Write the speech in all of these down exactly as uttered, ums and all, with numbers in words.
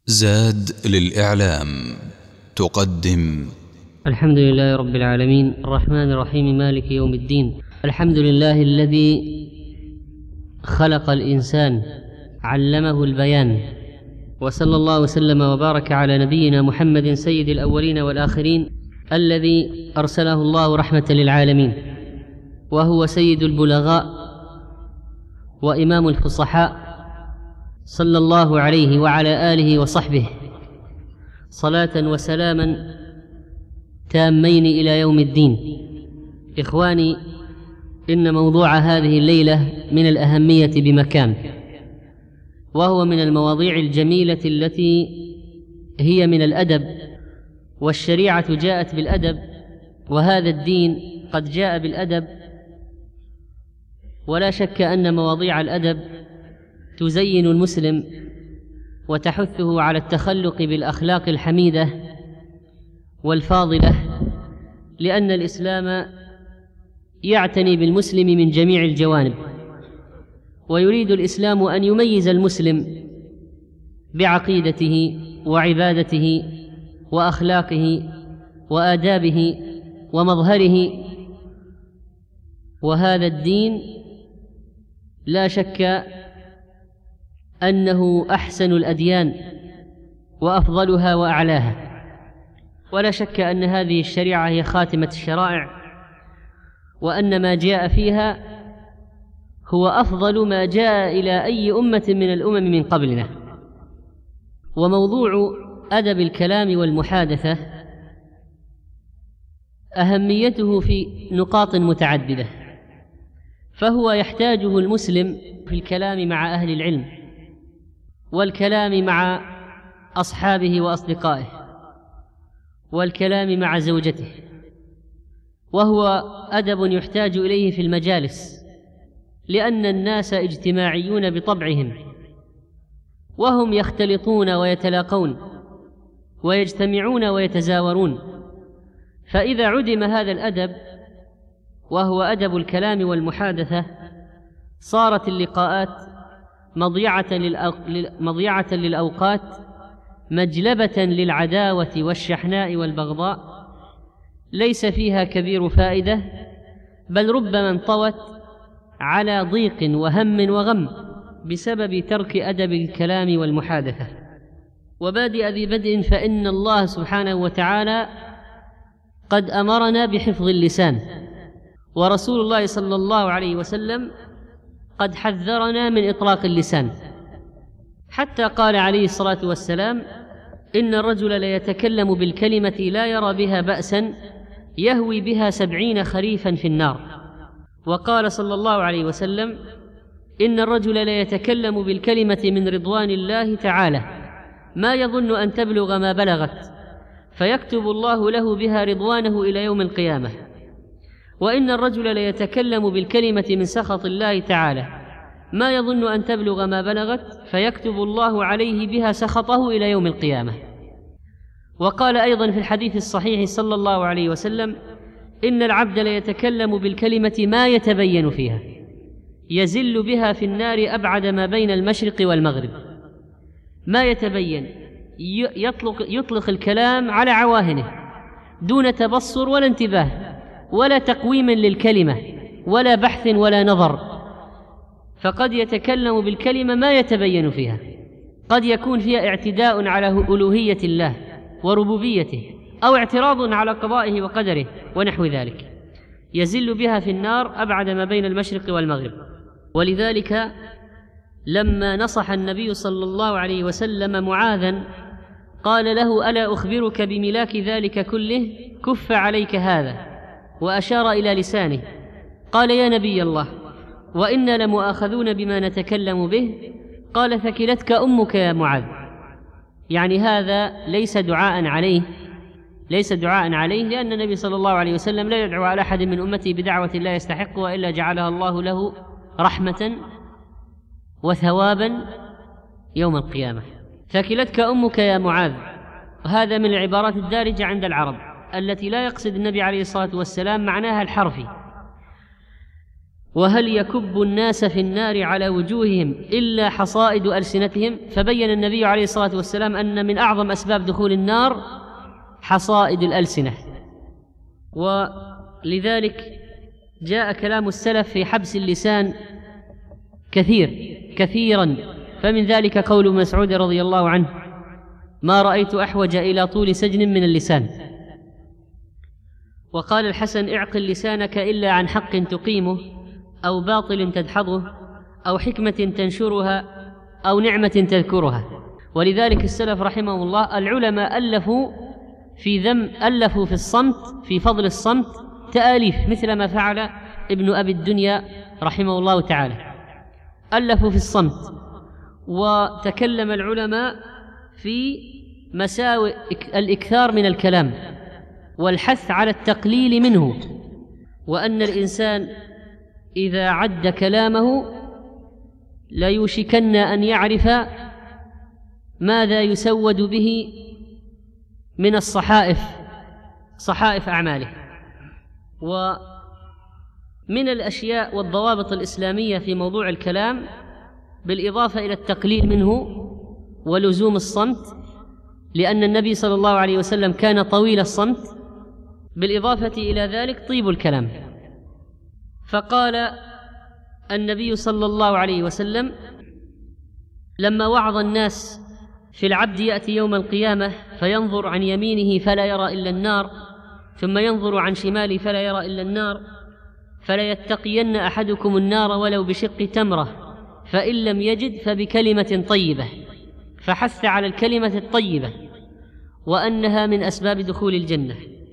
زاد للإعلام تقدم الحمد لله رب العالمين الرحمن الرحيم مالك يوم الدين. الحمد لله الذي خلق الإنسان علمه البيان، وصلى الله وسلم وبارك على نبينا محمد سيد الأولين والآخرين الذي أرسله الله رحمة للعالمين، وهو سيد البلغاء وإمام الفصحاء، صلى الله عليه وعلى آله وصحبه صلاة وسلاما تامين إلى يوم الدين. إخواني، إن موضوع هذه الليلة من الأهمية بمكان، وهو من المواضيع الجميلة التي هي من الأدب، والشريعة جاءت بالأدب، وهذا الدين قد جاء بالأدب. ولا شك أن مواضيع الأدب تزين المسلم وتحثه على التخلق بالأخلاق الحميدة والفاضلة، لأن الإسلام يعتني بالمسلم من جميع الجوانب، ويريد الإسلام أن يميز المسلم بعقيدته وعبادته وأخلاقه وآدابه ومظهره. وهذا الدين لا شك أنه أحسن الأديان وأفضلها وأعلاها، ولا شك أن هذه الشريعة هي خاتمة الشرائع، وأن ما جاء فيها هو أفضل ما جاء إلى أي أمة من الأمم من قبلنا. وموضوع أدب الكلام والمحادثة أهميته في نقاط متعددة، فهو يحتاجه المسلم في الكلام مع أهل العلم، والكلام مع أصحابه وأصدقائه، والكلام مع زوجته، وهو أدب يحتاج إليه في المجالس، لأن الناس اجتماعيون بطبعهم، وهم يختلطون ويتلاقون ويجتمعون ويتزاورون. فإذا عدم هذا الأدب، وهو أدب الكلام والمحادثة، صارت اللقاءات مضيعة, مضيعة للأوقات، مجلبة للعداوة والشحناء والبغضاء، ليس فيها كبير فائدة، بل ربما انطوت على ضيق وهم وغم بسبب ترك أدب الكلام والمحادثة. وبادئ ذي بدء، فإن الله سبحانه وتعالى قد أمرنا بحفظ اللسان، ورسول الله صلى الله عليه وسلم قد حذرنا من إطلاق اللسان، حتى قال عليه الصلاة والسلام: إن الرجل ليتكلم بالكلمة لا يرى بها بأسا يهوي بها سبعين خريفا في النار. وقال صلى الله عليه وسلم: إن الرجل ليتكلم بالكلمة من رضوان الله تعالى ما يظن أن تبلغ ما بلغت، فيكتب الله له بها رضوانه إلى يوم القيامة. وإن الرجل ليتكلم بالكلمة من سخط الله تعالى ما يظن أن تبلغ ما بلغت، فيكتب الله عليه بها سخطه إلى يوم القيامة. وقال أيضا في الحديث الصحيح صلى الله عليه وسلم: إن العبد ليتكلم بالكلمة ما يتبين فيها يزل بها في النار أبعد ما بين المشرق والمغرب. ما يتبين، يطلق, يطلق الكلام على عواهنه دون تبصر ولا انتباه ولا تقويم للكلمة ولا بحث ولا نظر، فقد يتكلم بالكلمة ما يتبين فيها، قد يكون فيها اعتداء على ألوهية الله وربوبيته، أو اعتراض على قضائه وقدره ونحو ذلك، يزل بها في النار أبعد ما بين المشرق والمغرب. ولذلك لما نصح النبي صلى الله عليه وسلم معاذا قال له: ألا أخبرك بملاك ذلك كله؟ كف عليك هذا، وأشار إلى لسانه. قال: يا نبي الله، وإنا لمؤاخذون بما نتكلم به. قال: ثكلتك أمك يا معاذ. يعني هذا ليس دعاء عليه ليس دعاء عليه لأن النبي صلى الله عليه وسلم لا يدعو على أحد من أمته بدعوة لا يستحقها إلا جعلها الله له رحمة وثوابا يوم القيامة. ثكلتك أمك يا معاذ، هذا من العبارات الدارجة عند العرب التي لا يقصد النبي عليه الصلاة والسلام معناها الحرفي، وهل يكب الناس في النار على وجوههم إلا حصائد ألسنتهم؟ فبين النبي عليه الصلاة والسلام أن من أعظم أسباب دخول النار حصائد الألسنة، ولذلك جاء كلام السلف في حبس اللسان كثير كثيرا، فمن ذلك قول مسعود رضي الله عنه: ما رأيت أحوج إلى طول سجن من اللسان. وقال الحسن: اعقل لسانك إلا عن حق تقيمه، أو باطل تدحضه، أو حكمة تنشرها، أو نعمة تذكرها. ولذلك السلف رحمه الله العلماء ألفوا في ذم ألفوا في الصمت، في فضل الصمت تآليف، مثل ما فعل ابن أبي الدنيا رحمه الله تعالى، ألفوا في الصمت. وتكلم العلماء في مساوئ الإكثار من الكلام والحث على التقليل منه، وأن الإنسان إذا عد كلامه ليوشكن أن يعرف ماذا يسود به من الصحائف، صحائف أعماله. ومن الأشياء والضوابط الإسلامية في موضوع الكلام، بالإضافة إلى التقليل منه ولزوم الصمت، لأن النبي صلى الله عليه وسلم كان طويل الصمت، بالإضافة إلى ذلك طيب الكلام. فقال النبي صلى الله عليه وسلم لما وعظ الناس في العبد يأتي يوم القيامة فينظر عن يمينه فلا يرى إلا النار، ثم ينظر عن شماله فلا يرى إلا النار، فلا يتقين أحدكم النار ولو بشق تمرة، فإن لم يجد فبكلمة طيبة، فحث على الكلمة الطيبة وأنها من أسباب دخول الجنة.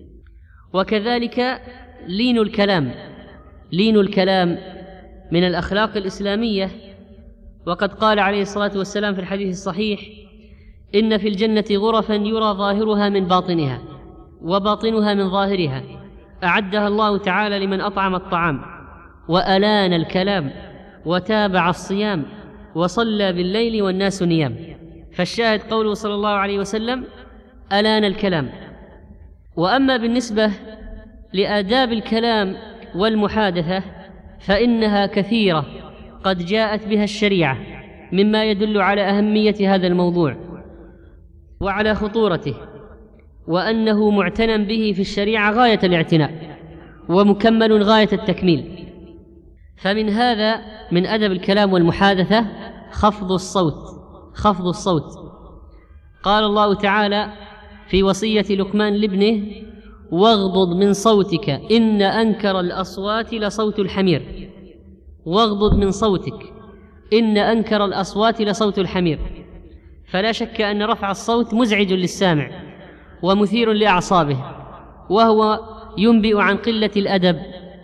وكذلك لين الكلام، لين الكلام من الأخلاق الإسلامية. وقد قال عليه الصلاة والسلام في الحديث الصحيح: إن في الجنة غرفا يرى ظاهرها من باطنها وباطنها من ظاهرها، أعدها الله تعالى لمن أطعم الطعام وألان الكلام وتابع الصيام وصلى بالليل والناس نيام. فالشاهد قوله صلى الله عليه وسلم: ألان الكلام. وأما بالنسبة لآداب الكلام والمحادثة فإنها كثيرة قد جاءت بها الشريعة، مما يدل على أهمية هذا الموضوع وعلى خطورته، وأنه معتنى به في الشريعة غاية الاعتناء ومكمل غاية التكميل. فمن هذا، من أدب الكلام والمحادثة، خفض الصوت، خفض الصوت. قال الله تعالى في وصية لقمان لابنه: واغضض من صوتك إن أنكر الأصوات لصوت الحمير. واغضض من صوتك إن أنكر الأصوات لصوت الحمير. فلا شك أن رفع الصوت مزعج للسامع ومثير لأعصابه، وهو ينبئ عن قلة الأدب.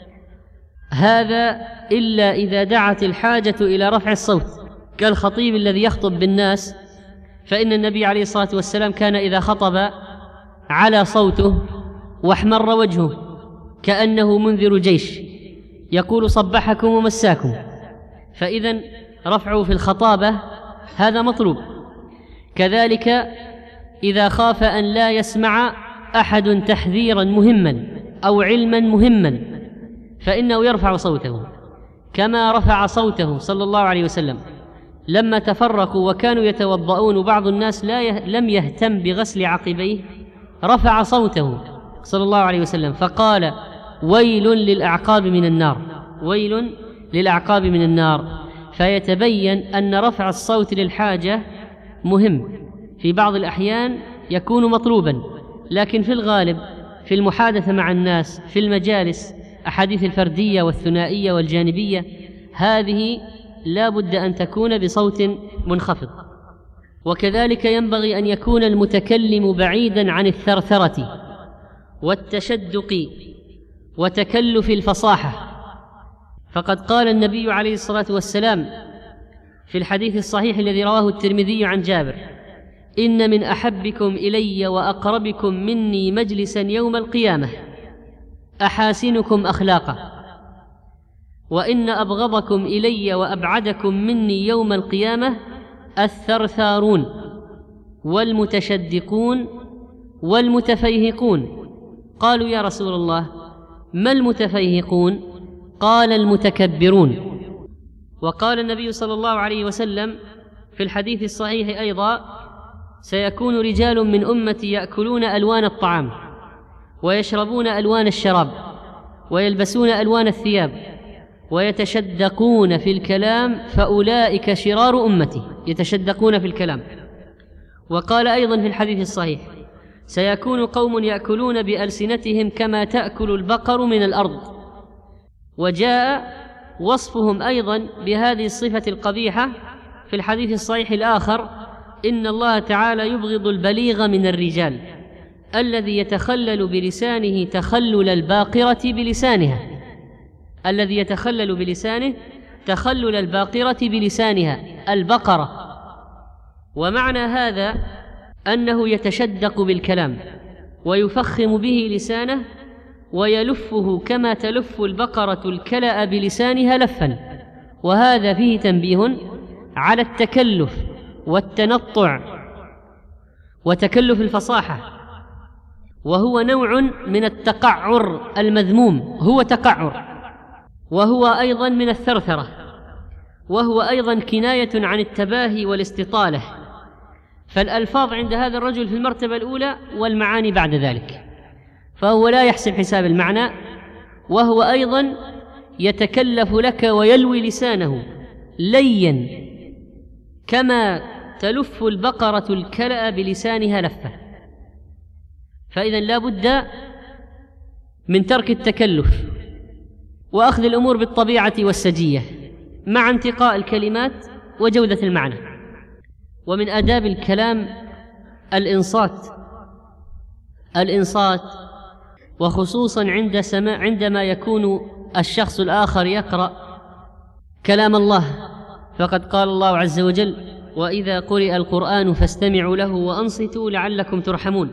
هذا إلا إذا دعت الحاجة إلى رفع الصوت، كالخطيب الذي يخطب بالناس، فإن النبي عليه الصلاة والسلام كان إذا خطب على صوته واحمر وجهه كأنه منذر جيش يقول: صبحكم ومساكم. فإذن رفعه في الخطابة هذا مطلوب. كذلك إذا خاف أن لا يسمع أحد تحذيرا مهما أو علما مهما فإنه يرفع صوته، كما رفع صوته صلى الله عليه وسلم لما تفرقوا وكانوا يتوضؤون وبعض الناس لا يه... لم يهتم بغسل عقبيه، رفع صوته صلى الله عليه وسلم فقال: ويل للأعقاب من النار، ويل للأعقاب من النار. فيتبين أن رفع الصوت للحاجة مهم، في بعض الأحيان يكون مطلوبا، لكن في الغالب في المحادثة مع الناس في المجالس، أحاديث الفردية والثنائية والجانبية، هذه لا بد أن تكون بصوت منخفض. وكذلك ينبغي أن يكون المتكلم بعيدا عن الثرثرة والتشدق وتكلف الفصاحة. فقد قال النبي عليه الصلاة والسلام في الحديث الصحيح الذي رواه الترمذي عن جابر: إن من أحبكم إلي وأقربكم مني مجلسا يوم القيامة أحاسنكم أخلاقا، وإن أبغضكم إلي وأبعدكم مني يوم القيامة الثرثارون والمتشدقون والمتفيهقون. قالوا: يا رسول الله، ما المتفيهقون؟ قال المتكبرون. وقال النبي صلى الله عليه وسلم في الحديث الصحيح أيضا: سيكون رجال من أمتي يأكلون ألوان الطعام ويشربون ألوان الشراب ويلبسون ألوان الثياب ويتشدقون في الكلام فأولئك شرار أمتي. يتشدقون في الكلام. وقال أيضا في الحديث الصحيح: سيكون قوم يأكلون بألسنتهم كما تأكل البقر من الأرض. وجاء وصفهم أيضا بهذه الصفة القبيحة في الحديث الصحيح الآخر: إن الله تعالى يبغض البليغ من الرجال الذي يتخلل بلسانه تخلل الباقرة بلسانها الذي يتخلل بلسانه تخلل الباقرة بلسانها البقرة. ومعنى هذا أنه يتشدق بالكلام ويفخم به لسانه ويلفه كما تلف البقرة الكلأ بلسانها لفا. وهذا فيه تنبيه على التكلف والتنطع وتكلف الفصاحة، وهو نوع من التقعر المذموم. هو تقعر، وهو أيضا من الثرثرة، وهو أيضا كناية عن التباهي والاستطالة. فالألفاظ عند هذا الرجل في المرتبة الأولى والمعاني بعد ذلك، فهو لا يحسب حساب المعنى، وهو أيضا يتكلف لك ويلوي لسانه ليا كما تلف البقرة الكلأ بلسانها لفة. فإذا لا بد من ترك التكلف وأخذ الأمور بالطبيعة والسجية مع انتقاء الكلمات وجودة المعنى. ومن آداب الكلام الإنصات الإنصات وخصوصا عند سماع عندما يكون الشخص الآخر يقرأ كلام الله، فقد قال الله عز وجل: وإذا قرئ القرآن فاستمعوا له وأنصتوا لعلكم ترحمون.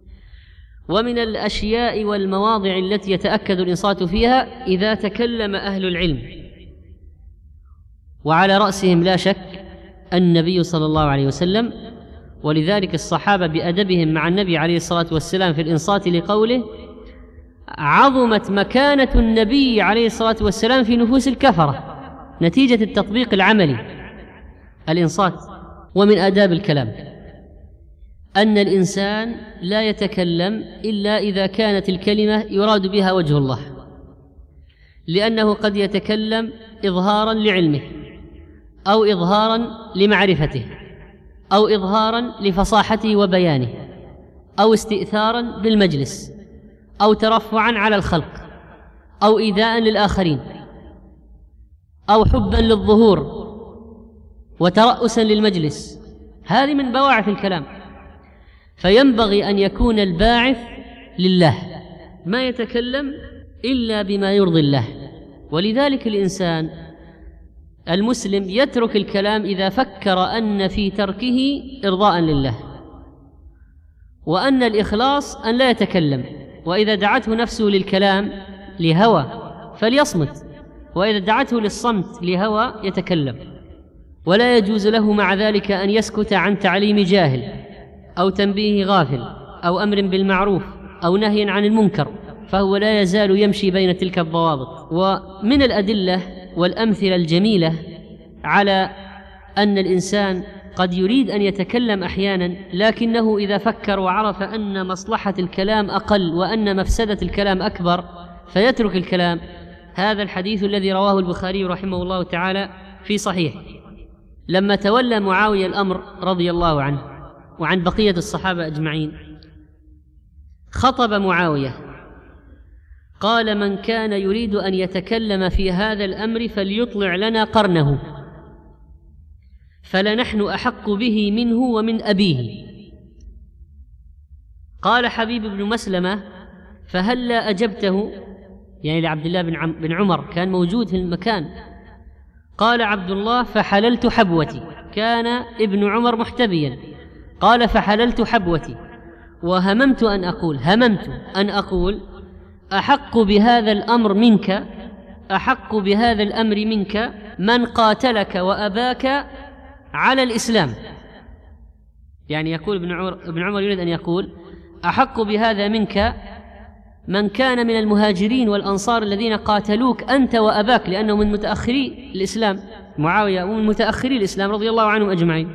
ومن الأشياء والمواضع التي يتأكد الإنصات فيها إذا تكلم أهل العلم، وعلى رأسهم لا شك النبي صلى الله عليه وسلم. ولذلك الصحابة بأدبهم مع النبي عليه الصلاة والسلام في الإنصات لقوله عظمت مكانة النبي عليه الصلاة والسلام في نفوس الكفرة نتيجة التطبيق العملي الإنصات. ومن آداب الكلام أن الإنسان لا يتكلم إلا إذا كانت الكلمة يراد بها وجه الله، لأنه قد يتكلم إظهاراً لعلمه أو إظهاراً لمعرفته أو إظهاراً لفصاحته وبيانه أو استئثاراً بالمجلس أو ترفعاً على الخلق أو إيذاءً للآخرين أو حباً للظهور وترأساً للمجلس. هذه من بواعث الكلام. فينبغي أن يكون الباعث لله، ما يتكلم إلا بما يرضي الله. ولذلك الإنسان المسلم يترك الكلام إذا فكر أن في تركه إرضاء لله، وأن الإخلاص أن لا يتكلم. وإذا دعته نفسه للكلام لهوى فليصمت، وإذا دعته للصمت لهوى يتكلم. ولا يجوز له مع ذلك أن يسكت عن تعليم جاهل أو تنبيه غافل أو أمر بالمعروف أو نهي عن المنكر، فهو لا يزال يمشي بين تلك الضوابط. ومن الأدلة والأمثلة الجميلة على أن الإنسان قد يريد أن يتكلم أحيانا، لكنه إذا فكر وعرف أن مصلحة الكلام أقل وأن مفسدة الكلام أكبر فيترك الكلام، هذا الحديث الذي رواه البخاري رحمه الله تعالى في صحيح. لما تولى معاوية الأمر رضي الله عنه وعن بقية الصحابة أجمعين، خطب معاوية قال: من كان يريد أن يتكلم في هذا الأمر فليطلع لنا قرنه، فلنحن أحق به منه ومن أبيه. قال حبيب بن مسلمة: فهلا أجبته، يعني لعبد الله بن عمر كان موجود في المكان. قال عبد الله: فحللت حبوتي، كان ابن عمر محتبيا. قال: فحللت حبوتي وهممت أن أقول هممت أن أقول أحق بهذا الأمر منك أحق بهذا الأمر منك من قاتلك وأباك على الإسلام. يعني يقول ابن عمر, ابن عمر يريد أن يقول أحق بهذا منك من كان من المهاجرين والأنصار الذين قاتلوك أنت وأباك، لأنه من متأخري الإسلام، معاوية ومن متأخري الإسلام رضي الله عنهم أجمعين.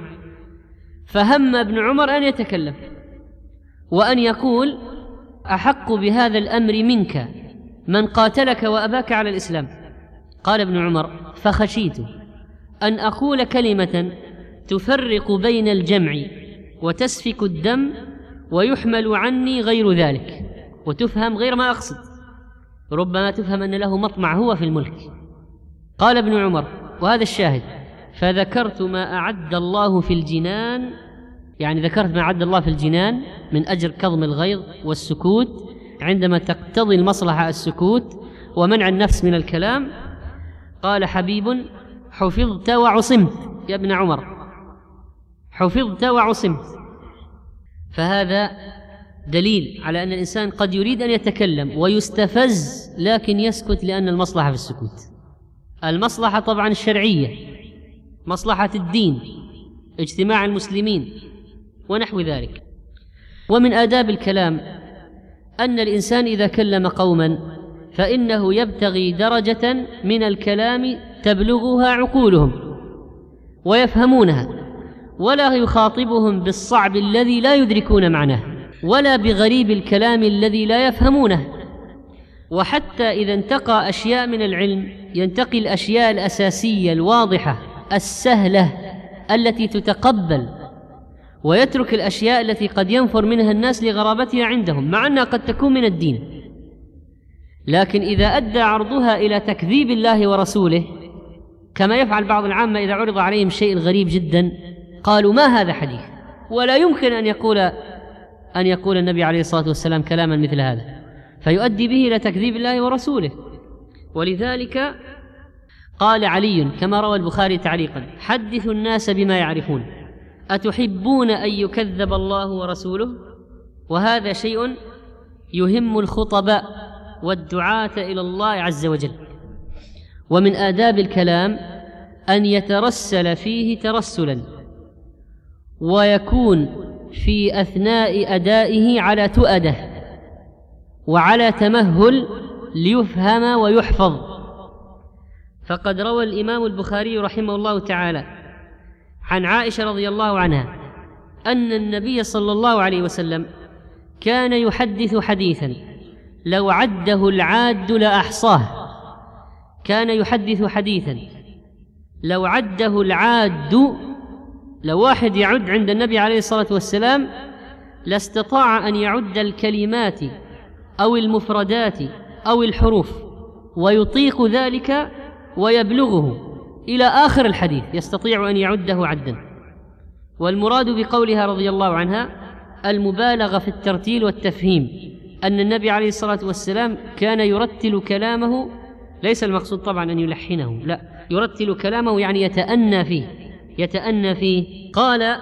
فهم ابن عمر أن يتكلم وأن يقول: أحق بهذا الأمر منك من قاتلك وأباك على الإسلام. قال ابن عمر: فخشيت أن أقول كلمة تفرق بين الجمع وتسفك الدم ويحمل عني غير ذلك، وتفهم غير ما أقصد، ربما تفهم أن له مطمع هو في الملك. قال ابن عمر، وهذا الشاهد: فذكرت ما أعد الله في الجنان، يعني ذكرت ما أعد الله في الجنان من أجر كظم الغيظ والسكوت عندما تقتضي المصلحة السكوت ومنع النفس من الكلام. قال حبيب: حفظت وعصمت يا ابن عمر، حفظت وعصمت. فهذا دليل على أن الإنسان قد يريد أن يتكلم ويستفز لكن يسكت، لأن المصلحة في السكوت. المصلحة طبعا الشرعية، مصلحة الدين، اجتماع المسلمين ونحو ذلك. ومن آداب الكلام أن الإنسان إذا كلم قوما فإنه يبتغي درجة من الكلام تبلغها عقولهم ويفهمونها، ولا يخاطبهم بالصعب الذي لا يدركون معناه، ولا بغريب الكلام الذي لا يفهمونه. وحتى إذا انتقى أشياء من العلم ينتقي الأشياء الأساسية الواضحة السهلة التي تتقبل، ويترك الأشياء التي قد ينفر منها الناس لغرابتها عندهم، مع أنها قد تكون من الدين. لكن إذا أدى عرضها إلى تكذيب الله ورسوله، كما يفعل بعض العامة إذا عرض عليهم شيء غريب جدا قالوا: ما هذا حديث، ولا يمكن أن يقول أن يقول النبي عليه الصلاة والسلام كلاما مثل هذا، فيؤدي به إلى تكذيب الله ورسوله. ولذلك قال علي كما روى البخاري تعليقا: حدثوا الناس بما يعرفون، أتحبون أن يكذب الله ورسوله؟ وهذا شيء يهم الخطباء والدعاة إلى الله عز وجل. ومن آداب الكلام أن يترسل فيه ترسلا، ويكون في أثناء أدائه على تؤدة وعلى تمهل ليفهم ويحفظ. فقد روى الإمام البخاري رحمه الله تعالى عن عائشة رضي الله عنها أن النبي صلى الله عليه وسلم كان يحدث حديثا لو عده العاد لأحصاه. كان يحدث حديثا لو عده العاد، لو واحد يعد عند النبي عليه الصلاة والسلام لاستطاع أن يعد الكلمات أو المفردات أو الحروف، ويطيق ذلك ويبلغه إلى آخر الحديث، يستطيع أن يعده عدا. والمراد بقولها رضي الله عنها المبالغة في الترتيل والتفهيم، أن النبي عليه الصلاة والسلام كان يرتل كلامه، ليس المقصود طبعا أن يلحنه، لا، يرتل كلامه يعني يتأنى فيه يتأنى فيه. قال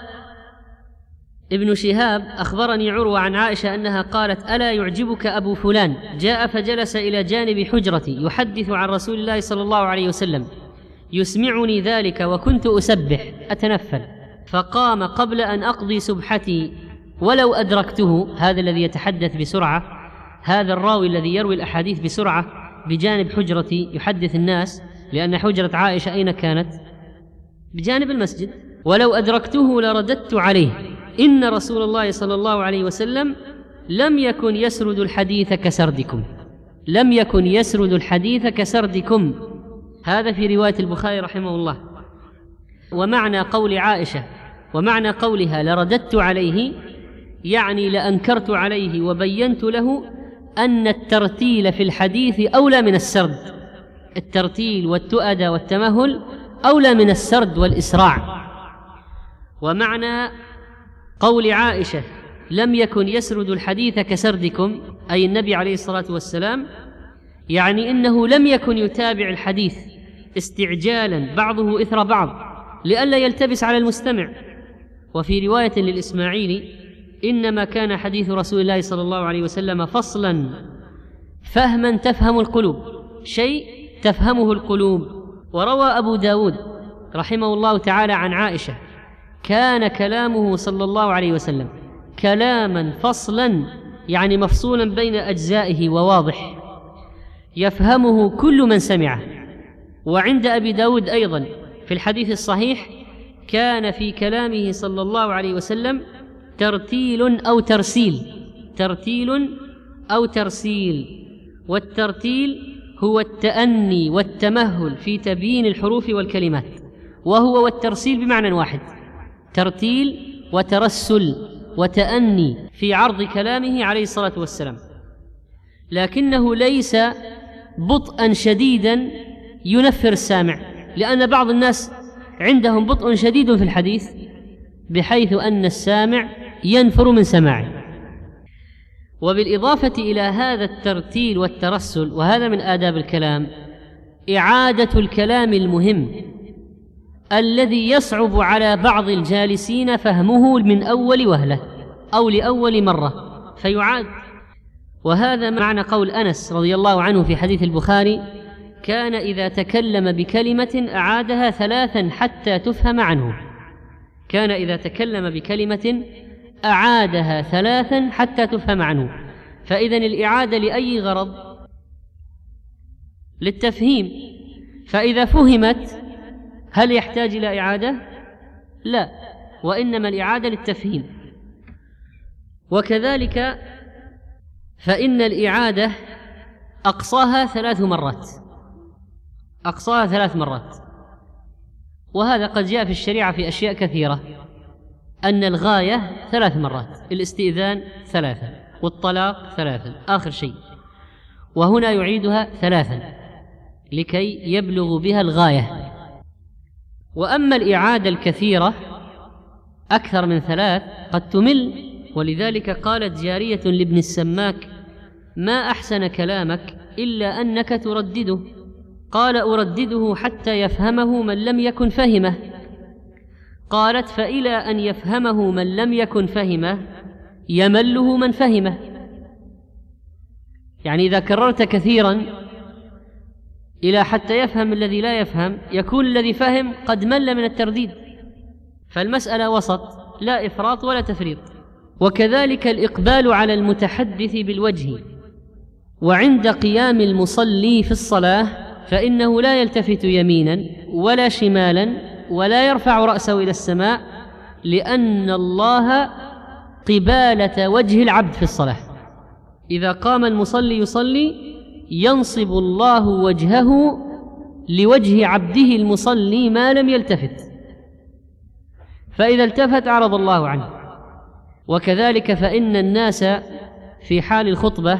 ابن شهاب: أخبرني عروة عن عائشة أنها قالت: ألا يعجبك أبو فلان جاء فجلس إلى جانب حجرتي يحدث عن رسول الله صلى الله عليه وسلم، يسمعني ذلك وكنت أسبح أتنفل، فقام قبل أن أقضي سبحتي ولو أدركته. هذا الذي يتحدث بسرعة، هذا الراوي الذي يروي الأحاديث بسرعة بجانب حجرتي يحدث الناس، لأن حجرة عائشة أين كانت؟ بجانب المسجد. ولو أدركته لرددت عليه، إن رسول الله صلى الله عليه وسلم لم يكن يسرد الحديث كسردكم، لم يكن يسرد الحديث كسردكم. هذا في رواية البخاري رحمه الله. ومعنى قول عائشة ومعنى قولها لرددت عليه يعني لأنكرت عليه وبينت له أن الترتيل في الحديث أولى من السرد، الترتيل والتؤدة والتمهل أولى من السرد والإسراع. ومعنى قول عائشة لم يكن يسرد الحديث كسردكم، أي النبي عليه الصلاة والسلام، يعني إنه لم يكن يتابع الحديث استعجالا بعضه إثر بعض لئلا يلتبس على المستمع. وفي رواية للإسماعيلي: إنما كان حديث رسول الله صلى الله عليه وسلم فصلا فهما تفهم القلوب، شيء تفهمه القلوب. وروى أبو داود رحمه الله تعالى عن عائشة: كان كلامه صلى الله عليه وسلم كلاما فصلا يعني مفصولا بين أجزائه وواضح يفهمه كل من سمعه. وعند أبي داود أيضا في الحديث الصحيح كان في كلامه صلى الله عليه وسلم ترتيل أو ترسيل، ترتيل أو ترسيل، والترتيل هو التأني والتمهل في تبيين الحروف والكلمات، وهو والترسيل بمعنى واحد، ترتيل وترسل وتأني في عرض كلامه عليه الصلاة والسلام، لكنه ليس بطئا شديدا ينفر السامع، لأن بعض الناس عندهم بطء شديد في الحديث بحيث أن السامع ينفر من سماعه. وبالإضافة إلى هذا الترتيل والترسل، وهذا من آداب الكلام، إعادة الكلام المهم الذي يصعب على بعض الجالسين فهمه من أول وهلة أو لأول مرة فيعاد. وهذا معنى قول أنس رضي الله عنه في حديث البخاري: كان إذا تكلم بكلمة أعادها ثلاثا حتى تفهم عنه. كان إذا تكلم بكلمة أعادها ثلاثا حتى تفهم عنه. فإذن الإعادة لأي غرض؟ للتفهيم. فإذا فهمت هل يحتاج إلى إعادة؟ لا، وإنما الإعادة للتفهيم. وكذلك فإن الإعادة أقصاها ثلاث مرات، أقصاها ثلاث مرات. وهذا قد جاء في الشريعة في أشياء كثيرة، أن الغاية ثلاث مرات، الاستئذان ثلاثة، والطلاق ثلاثا، آخر شيء. وهنا يعيدها ثلاثا لكي يبلغ بها الغاية. وأما الإعادة الكثيرة أكثر من ثلاث قد تمل، ولذلك قالت جارية لابن السماك: ما أحسن كلامك إلا أنك تردده. قال: أردده حتى يفهمه من لم يكن فهمه. قالت: فإلى أن يفهمه من لم يكن فهمه يمله من فهمه. يعني إذا كررت كثيرا إلى حتى يفهم الذي لا يفهم، يكون الذي فهم قد مل من الترديد. فالمسألة وسط، لا إفراط ولا تفريط. وكذلك الإقبال على المتحدث بالوجه. وعند قيام المصلي في الصلاة فإنه لا يلتفت يمينا ولا شمالا ولا يرفع رأسه إلى السماء، لأن الله قبالة وجه العبد في الصلاة. إذا قام المصلي يصلي ينصب الله وجهه لوجه عبده المصلي ما لم يلتفت، فإذا التفت أعرض الله عنه. وكذلك فإن الناس في حال الخطبة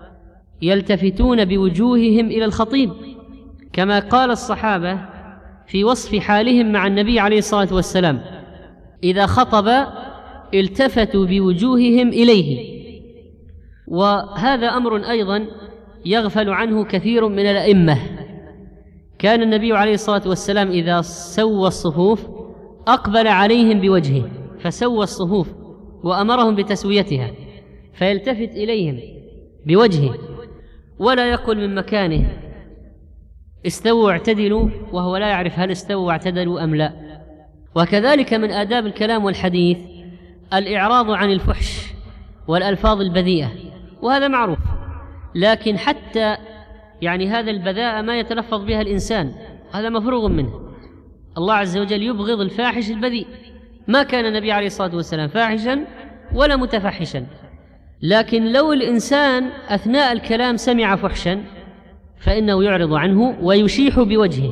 يلتفتون بوجوههم إلى الخطيب، كما قال الصحابة في وصف حالهم مع النبي عليه الصلاة والسلام: إذا خطب التفتوا بوجوههم إليه. وهذا أمر أيضا يغفل عنه كثير من الأئمة. كان النبي عليه الصلاة والسلام إذا سوى الصفوف أقبل عليهم بوجهه فسوى الصفوف وأمرهم بتسويتها، فيلتفت إليهم بوجهه ولا يقول من مكانه: استووا اعتدلوا، وهو لا يعرف هل استووا اعتدلوا أم لا. وكذلك من آداب الكلام والحديث الإعراض عن الفحش والألفاظ البذيئة، وهذا معروف، لكن حتى يعني هذا البذاءة ما يتلفظ بها الإنسان هذا مفروغ منه. الله عز وجل يبغض الفاحش البذيء. ما كان النبي عليه الصلاة والسلام فاحشا ولا متفحشا، لكن لو الإنسان أثناء الكلام سمع فحشا فإنه يعرض عنه ويشيح بوجهه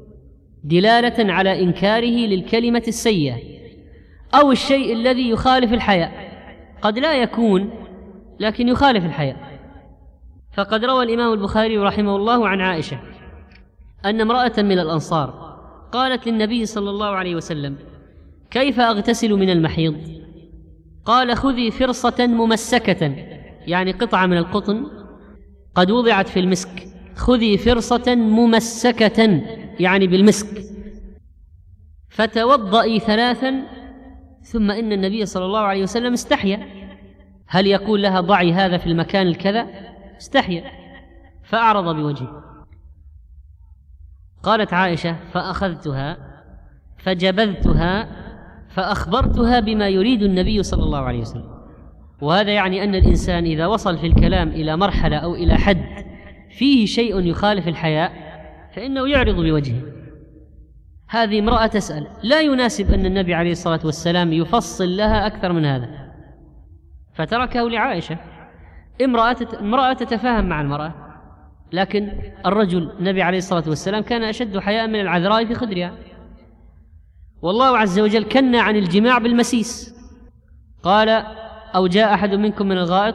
دلالة على إنكاره للكلمة السيئة أو الشيء الذي يخالف الحياء. قد لا يكون لكن يخالف الحياء. فقد روى الإمام البخاري رحمه الله عن عائشة أن امرأة من الأنصار قالت للنبي صلى الله عليه وسلم: كيف أغتسل من المحيض؟ قال: خذي فرصة ممسكة، يعني قطعة من القطن قد وضعت في المسك، خذي فرصة ممسكة يعني بالمسك، فتوضئي ثلاثا. ثم إن النبي صلى الله عليه وسلم استحيا، هل يقول لها ضعي هذا في المكان الكذا؟ استحيا فأعرض بوجهه. قالت عائشة: فأخذتها فجبذتها فأخبرتها بما يريد النبي صلى الله عليه وسلم. وهذا يعني أن الإنسان إذا وصل في الكلام إلى مرحلة أو إلى حد فيه شيء يخالف الحياء فإنه يعرض بوجهه. هذه امرأة تسأل، لا يناسب أن النبي عليه الصلاة والسلام يفصل لها أكثر من هذا، فتركه لعائشة. امرأة امرأة تتفاهم مع المرأة، لكن الرجل النبي عليه الصلاة والسلام كان أشد حياء من العذراء في خدرها. والله عز وجل كنى عن الجماع بالمسيس، قال: أو جاء أحد منكم من الغائط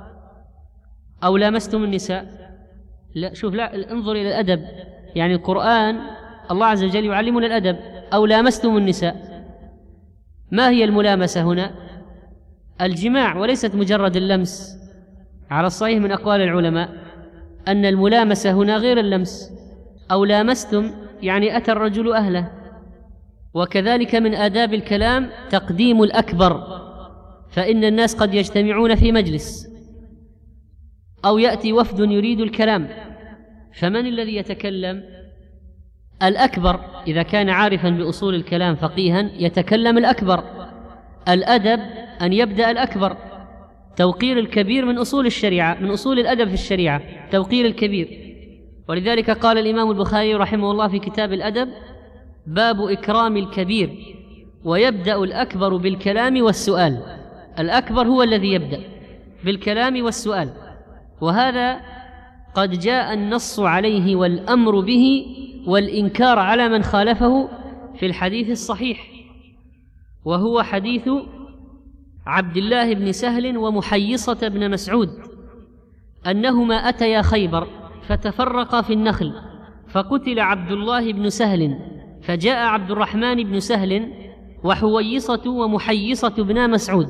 أو لامستم النساء. لا، شوف، لا، انظر إلى الأدب. يعني القرآن الله عز وجل يعلمنا الأدب. أو لامستم النساء، ما هي الملامسة هنا؟ الجماع، وليست مجرد اللمس. على الصحيح من أقوال العلماء أن الملامسة هنا غير اللمس. أو لامستم يعني أتى الرجل أهله. وكذلك من آداب الكلام تقديم الأكبر، فإن الناس قد يجتمعون في مجلس أو يأتي وفد يريد الكلام، فمن الذي يتكلم؟ الأكبر. إذا كان عارفا بأصول الكلام فقيها يتكلم الأكبر. الأدب أن يبدأ الأكبر. توقير الكبير من أصول الشريعة، من أصول الأدب في الشريعة، توقير الكبير. ولذلك قال الإمام البخاري رحمه الله في كتاب الأدب: باب إكرام الكبير، ويبدأ الأكبر بالكلام والسؤال. الأكبر هو الذي يبدأ بالكلام والسؤال، وهذا قد جاء النص عليه والأمر به والإنكار على من خالفه في الحديث الصحيح، وهو حديث عبد الله بن سهل ومحيصة بن مسعود أنهما أتيا خيبر فتفرقا في النخل، فقتل عبد الله بن سهل، فجاء عبد الرحمن بن سهل وحويصة ومحيصة بن مسعود.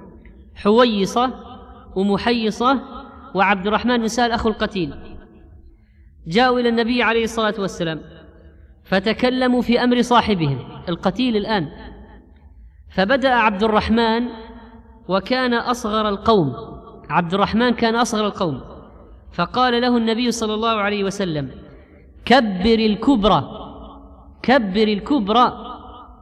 حويصة ومحيصة وعبد الرحمن بن سهل أخو القتيل جاءوا إلى النبي عليه الصلاة والسلام فتكلموا في أمر صاحبهم القتيل الآن. فبدأ عبد الرحمن وكان أصغر القوم، عبد الرحمن كان أصغر القوم، فقال له النبي صلى الله عليه وسلم: كبر الكبرى، كبر الكبرى.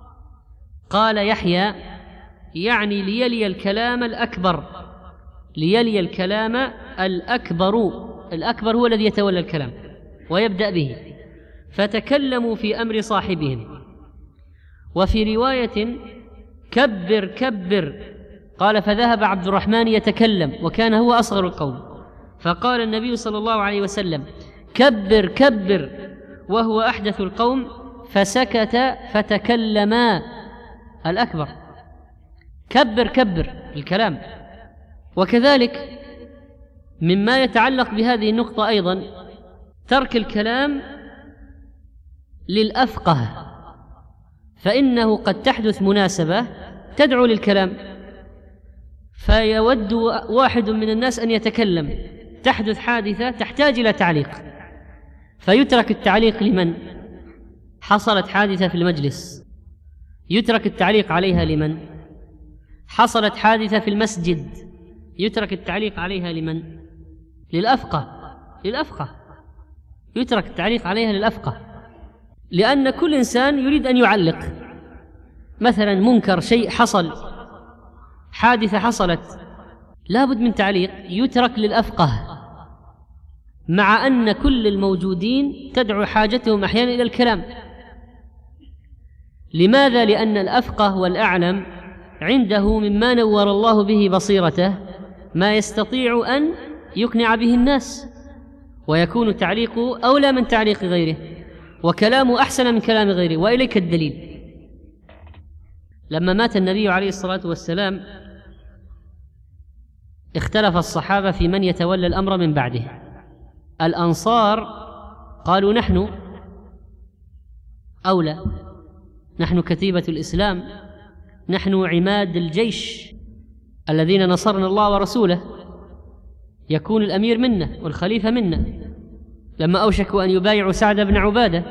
قال يحيى: يعني ليلي الكلام الأكبر، ليلي الكلام الأكبر. الأكبر هو الذي يتولى الكلام ويبدأ به. فتكلموا في أمر صاحبهم. وفي رواية: كبر كبر. قال: فذهب عبد الرحمن يتكلم وكان هو أصغر القوم، فقال النبي صلى الله عليه وسلم: كبر كبر، وهو أحدث القوم، فسكت فتكلما. الأكبر كبر كبر الكلام. وكذلك مما يتعلق بهذه النقطة أيضا ترك الكلام للأفقه، فإنه قد تحدث مناسبة تدعو للكلام، فيود واحد من الناس أن يتكلم، تحدث حادثة تحتاج إلى تعليق، فيترك التعليق لمن؟ حصلت حادثة في المجلس، يترك التعليق عليها لمن؟ حصلت حادثة في المسجد، يترك التعليق عليها لمن؟ للأفقه، للأفقه يترك التعليق عليها للأفقه، لأن كل إنسان يريد أن يعلق. مثلا منكر، شيء حصل، حادثة حصلت، لا بد من تعليق، يترك للأفقه، مع أن كل الموجودين تدعو حاجتهم أحيانا إلى الكلام. لماذا؟ لأن الأفقه والأعلم عنده مما نور الله به بصيرته ما يستطيع أن يقنع به الناس، ويكون تعليقه أولى من تعليق غيره، وكلامه أحسن من كلام غيره. وإليك الدليل: لما مات النبي عليه الصلاة والسلام اختلف الصحابة في من يتولى الأمر من بعده. الأنصار قالوا: نحن أولى، نحن كتيبة الإسلام، نحن عماد الجيش الذين نصرنا الله ورسوله، يكون الأمير منا والخليفة منا. لما أوشكوا أن يبايعوا سعد بن عبادة،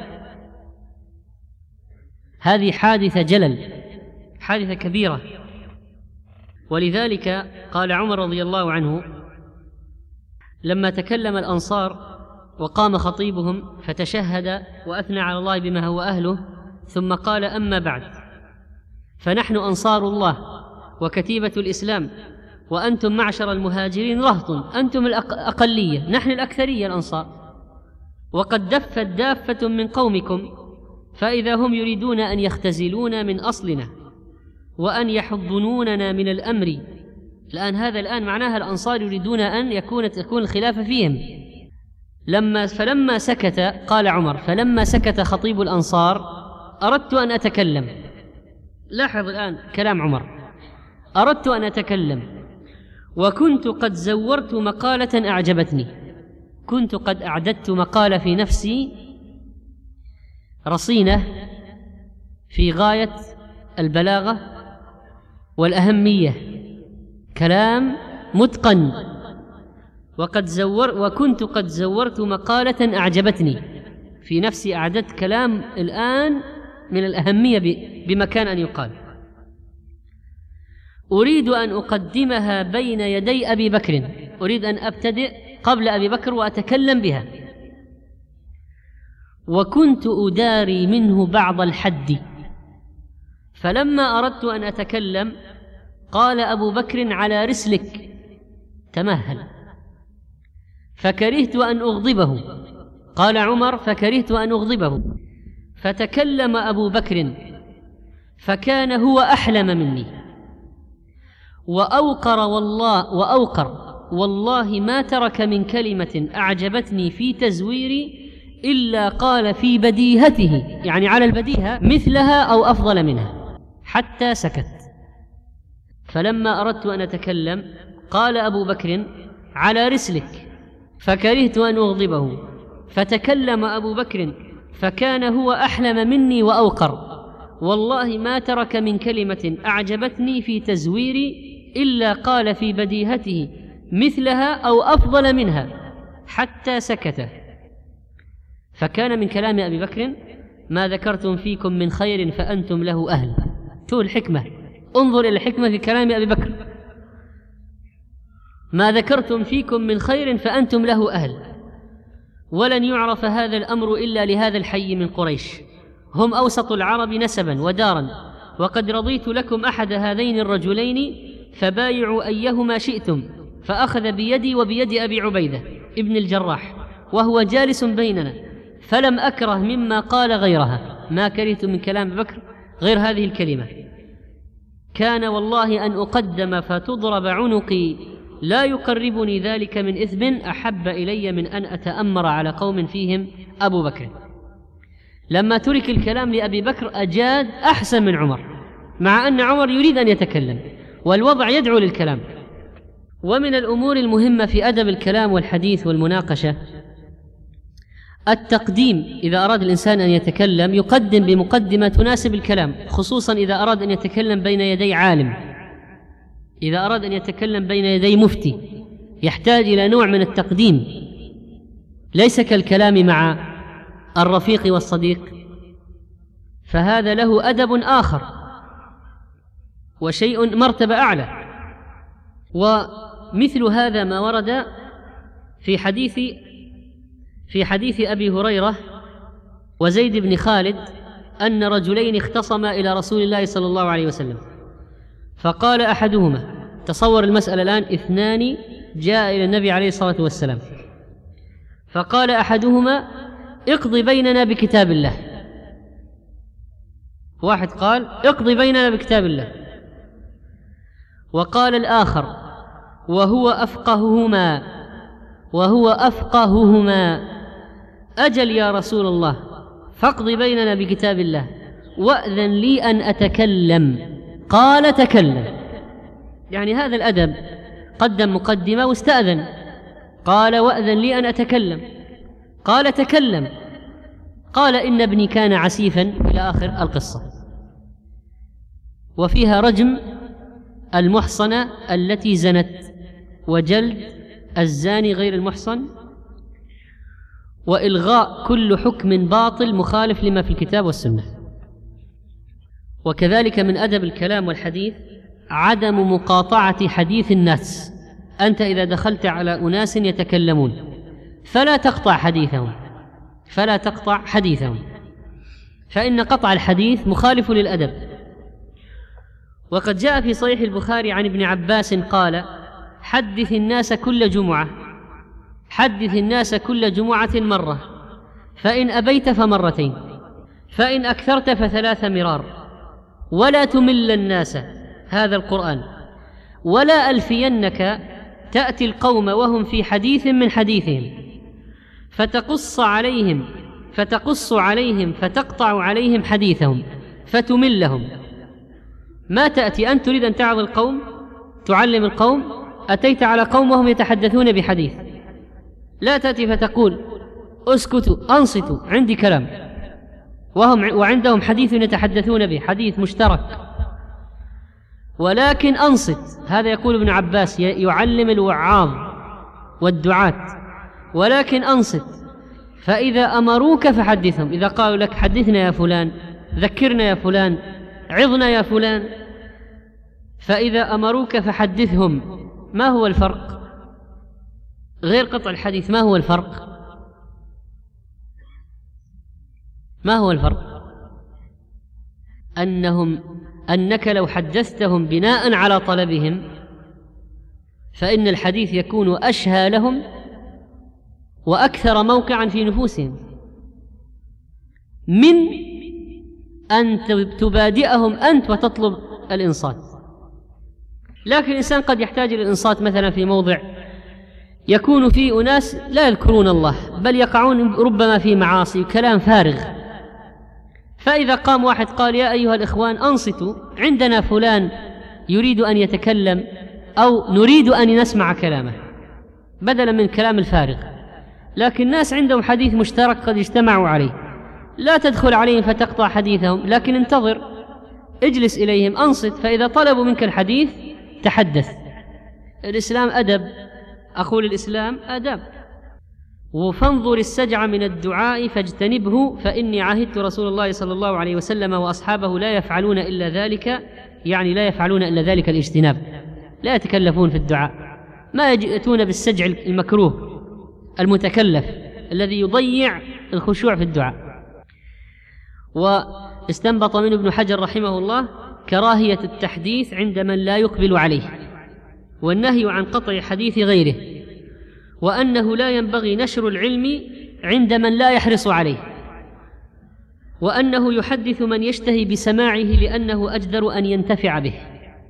هذه حادثة جلل، حادثة كبيرة. ولذلك قال عمر رضي الله عنه لما تكلم الأنصار وقام خطيبهم فتشهد وأثنى على الله بما هو أهله، ثم قال: أما بعد، فنحن أنصار الله وكتيبة الإسلام، وأنتم معشر المهاجرين رهط، أنتم الأقلية، نحن الأكثرية الأنصار، وقد دفت دافة من قومكم فإذا هم يريدون أن يختزلون من أصلنا وأن يحضنوننا من الأمر. الآن هذا الآن معناها الأنصار يريدون أن يكون تكون الخلافة فيهم. لما فلما سكت، قال عمر: فلما سكت خطيب الأنصار أردت أن أتكلم. لاحظ الآن كلام عمر: أردت أن أتكلم وكنت قد زورت مقالة أعجبتني. كنت قد أعددت مقالة في نفسي رصينة في غاية البلاغة والأهمية، كلام متقن، وقد زور وكنت قد زورت مقالة أعجبتني في نفسي. أعددت كلام الآن من الأهمية بمكان أن يقال. أريد أن أقدمها بين يدي أبي بكر، أريد أن أبتدئ قبل أبي بكر وأتكلم بها. وكنت أداري منه بعض الحد، فلما أردت أن أتكلم قال أبو بكر: على رسلك، تمهل. فكرهت أن أغضبه. قال عمر: فكرهت أن أغضبه، فتكلم أبو بكر فكان هو أحلم مني وأوقر والله وأوقر والله ما ترك من كلمة أعجبتني في تزويري إلا قال في بديهته، يعني على البديهة، مثلها أو أفضل منها، حتى سكت. فلما أردت أن أتكلم قال أبو بكر: على رسلك، فكرهت أن أغضبه، فتكلم أبو بكر فكان هو أحلم مني وأوقر والله ما ترك من كلمة أعجبتني في تزويري إلا قال في بديهته مثلها أو أفضل منها، حتى سكت. فكان من كلام أبي بكر: ما ذكرتم فيكم من خير فأنتم له أهل. شو الحكمة؟ انظر إلى الحكمة في كلام أبي بكر: ما ذكرتم فيكم من خير فأنتم له أهل، ولن يعرف هذا الأمر إلا لهذا الحي من قريش، هم أوسط العرب نسبا ودارا، وقد رضيت لكم أحد هذين الرجلين فبايعوا أيهما شئتم. فأخذ بيدي وبيد أبي عبيدة ابن الجراح وهو جالس بيننا، فلم أكره مما قال غيرها. ما كرهت من كلام بكر غير هذه الكلمة: كان والله أن أقدم فتضرب عنقي لا يقربني ذلك من إثم أحب إلي من أن أتأمر على قوم فيهم أبو بكر. لما ترك الكلام لأبي بكر أجاد أحسن من عمر، مع أن عمر يريد أن يتكلم والوضع يدعو للكلام. ومن الأمور المهمة في أدب الكلام والحديث والمناقشة التقديم. إذا أراد الإنسان أن يتكلم يقدم بمقدمة تناسب الكلام، خصوصا إذا أراد أن يتكلم بين يدي عالم، إذا أراد أن يتكلم بين يدي مفتي، يحتاج إلى نوع من التقديم، ليس كالكلام مع الرفيق والصديق، فهذا له أدب آخر وشيء مرتبة أعلى. ومثل هذا ما ورد في حديث في حديث أبي هريرة وزيد بن خالد أن رجلين اختصما إلى رسول الله صلى الله عليه وسلم، فقال أحدهما، تصور المسألة الآن، اثنان جاء إلى النبي عليه الصلاة والسلام، فقال أحدهما: اقضي بيننا بكتاب الله. واحد قال: اقضي بيننا بكتاب الله، وقال الآخر وهو أفقههما وهو أفقههما: أجل يا رسول الله، فاقضي بيننا بكتاب الله وأذن لي أن أتكلم. قال: تكلم. يعني هذا الأدب، قدم مقدمة واستأذن. قال: وأذن لي أن أتكلم. قال: تكلم. قال: إن ابني كان عسيفا، إلى آخر القصة. وفيها رجم المحصنة التي زنت، وجلد الزاني غير المحصن، وإلغاء كل حكم باطل مخالف لما في الكتاب والسنة. وكذلك من أدب الكلام والحديث عدم مقاطعة حديث الناس. أنت إذا دخلت على أناس يتكلمون فلا تقطع حديثهم فلا تقطع حديثهم فإن قطع الحديث مخالف للأدب. وقد جاء في صحيح البخاري عن ابن عباس قال: حدث الناس كل جمعة، حدث الناس كل جمعة مرة، فإن أبيت فمرتين، فإن أكثرت فثلاث مرار، ولا تمل الناس هذا القرآن، ولا ألفينك تأتي القوم وهم في حديث من حديثهم فتقص عليهم فتقص عليهم فتقطع عليهم حديثهم فتملهم. ما تأتي أن تريد أن تعظ القوم تعلم القوم، أتيت على قوم وهم يتحدثون بحديث، لا تأتي فتقول اسكتوا أنصتوا عندي كلام، وهم وعندهم حديث يتحدثون به، حديث مشترك، ولكن أنصت. هذا يقول ابن عباس يعلم الوعاظ والدعاة، ولكن أنصت، فإذا أمروك فحدثهم، إذا قالوا لك حدثنا يا فلان، ذكرنا يا فلان، عظنا يا فلان، فإذا أمروك فحدثهم. ما هو الفرق غير قطع الحديث؟ ما هو الفرق؟ ما هو الفرق؟ أنهم أنك لو حدثتهم بناء على طلبهم فإن الحديث يكون أشهى لهم وأكثر موقعا في نفوسهم من أن تبادئهم أنت وتطلب الإنصات. لكن الإنسان قد يحتاج للإنصات مثلا في موضع يكون فيه أناس لا يذكرون الله، بل يقعون ربما في معاصي كلام فارغ، فإذا قام واحد قال يا أيها الإخوان أنصتوا، عندنا فلان يريد أن يتكلم أو نريد أن نسمع كلامه، بدلا من كلام الفارغ. لكن الناس عندهم حديث مشترك قد اجتمعوا عليه، لا تدخل عليهم فتقطع حديثهم، لكن انتظر، اجلس إليهم، أنصت، فإذا طلبوا منك الحديث تحدث. الإسلام أدب، أقول الإسلام أدب. وفانظر السجع من الدعاء فاجتنبه فإني عهدت رسول الله صلى الله عليه وسلم وأصحابه لا يفعلون إلا ذلك، يعني لا يفعلون إلا ذلك الاجتناب، لا يتكلفون في الدعاء، ما يأتون بالسجع المكروه المتكلف الذي يضيع الخشوع في الدعاء. واستنبط منه ابن حجر رحمه الله كراهية التحديث عند من لا يقبل عليه، والنهي عن قطع حديث غيره، وأنه لا ينبغي نشر العلم عند من لا يحرص عليه، وأنه يحدث من يشتهي بسماعه لأنه أجدر أن ينتفع به.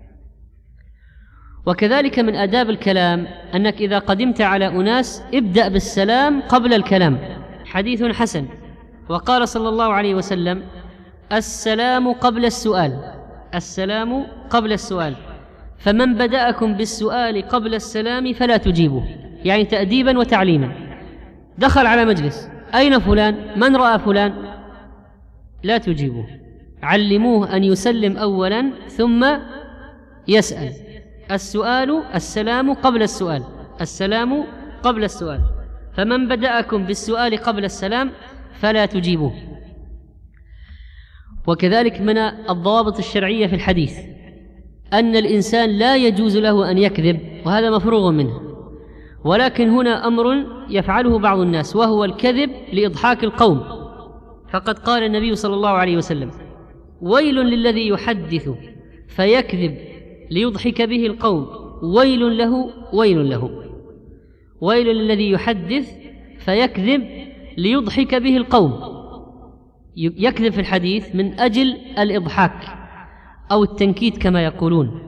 وكذلك من آداب الكلام أنك إذا قدمت على أناس ابدأ بالسلام قبل الكلام، حديث حسن، وقال صلى الله عليه وسلم السلام قبل السؤال، السلام قبل السؤال، فمن بدأكم بالسؤال قبل السلام فلا تجيبوه، يعني تأديبا وتعليما. دخل على مجلس أين فلان؟ من رأى فلان؟ لا تجيبوه، علموه أن يسلم أولا ثم يسأل. السؤال السلام قبل السؤال، السلام قبل السؤال، فمن بدأكم بالسؤال قبل السلام فلا تجيبوه. وكذلك من الضوابط الشرعية في الحديث أن الإنسان لا يجوز له أن يكذب، وهذا مفروغ منه، ولكن هنا أمر يفعله بعض الناس وهو الكذب لإضحاك القوم. فقد قال النبي صلى الله عليه وسلم ويل للذي يحدث فيكذب ليضحك به القوم، ويل له ويل له، ويل للذي يحدث فيكذب ليضحك به القوم، يكذب في الحديث من أجل الإضحاك أو التنكيت كما يقولون.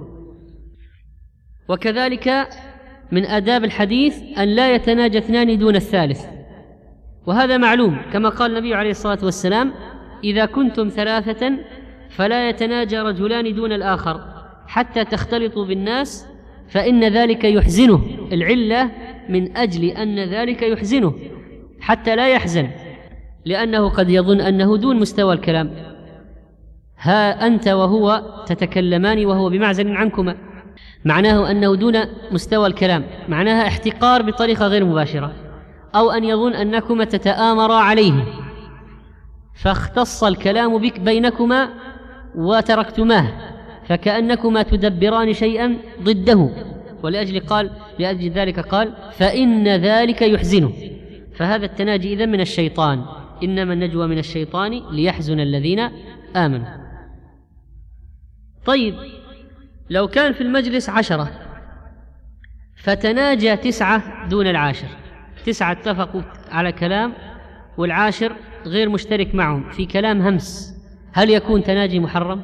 وكذلك من آداب الحديث أن لا يتناجى اثنان دون الثالث، وهذا معلوم كما قال النبي عليه الصلاة والسلام إذا كنتم ثلاثة فلا يتناجى رجلان دون الآخر حتى تختلطوا بالناس فإن ذلك يحزنه، العلة من أجل أن ذلك يحزنه حتى لا يحزن، لأنه قد يظن أنه دون مستوى الكلام. ها أنت وهو تتكلمان وهو بمعزل عنكما، معناه أنه دون مستوى الكلام، معناها احتقار بطريقة غير مباشرة، أو أن يظن أنكما تتآمرا عليه فاختص الكلام بك بينكما وتركتماه، فكأنكما تدبران شيئا ضده، ولأجل قال لأجل ذلك قال فإن ذلك يحزنه. فهذا التناجي إذن من الشيطان، إنما النجوى من الشيطان ليحزن الذين آمنوا. طيب لو كان في المجلس عشرة فتناجى تسعة دون العاشر، تسعة اتفقوا على كلام والعاشر غير مشترك معهم في كلام همس، هل يكون تناجي محرم؟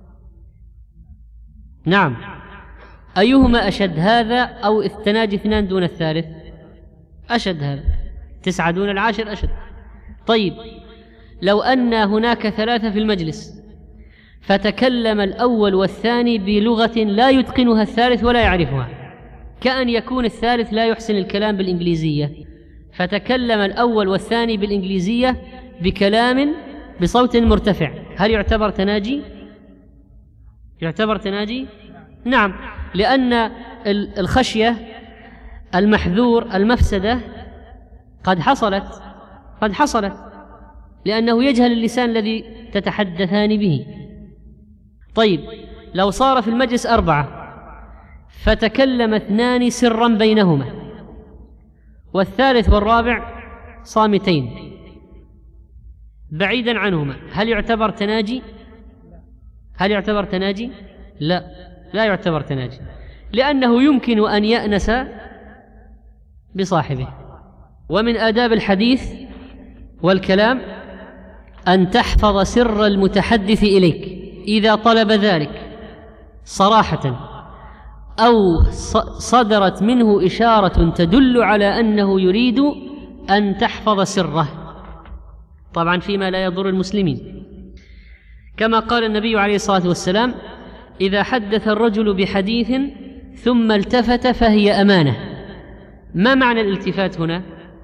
نعم. أيهما أشد، هذا أو التناجي اثنان دون الثالث؟ أشد هذا، تسعة دون العاشر أشد. طيب لو أن هناك ثلاثة في المجلس فتكلم الأول والثاني بلغة لا يتقنها الثالث ولا يعرفها، كأن يكون الثالث لا يحسن الكلام بالإنجليزية، فتكلم الأول والثاني بالإنجليزية بكلام بصوت مرتفع، هل يعتبر تناجي؟ يعتبر تناجي؟ نعم، لأن الخشية، المحذور، المفسدة قد حصلت قد حصلت لأنه يجهل اللسان الذي تتحدثان به. طيب لو صار في المجلس أربعة فتكلم اثنان سرا بينهما والثالث والرابع صامتين بعيدا عنهما، هل يعتبر تناجي؟ هل يعتبر تناجي؟ لا، لا يعتبر تناجي، لأنه يمكن أن يأنس بصاحبه. ومن آداب الحديث والكلام أن تحفظ سر المتحدث إليك إذا طلب ذلك صراحة أو صدرت منه إشارة تدل على أنه يريد أن تحفظ سره، طبعا فيما لا يضر المسلمين، كما قال النبي عليه الصلاة والسلام: إذا حدث الرجل بحديث ثم التفت فهي أمانة. ما معنى الالتفات هنا؟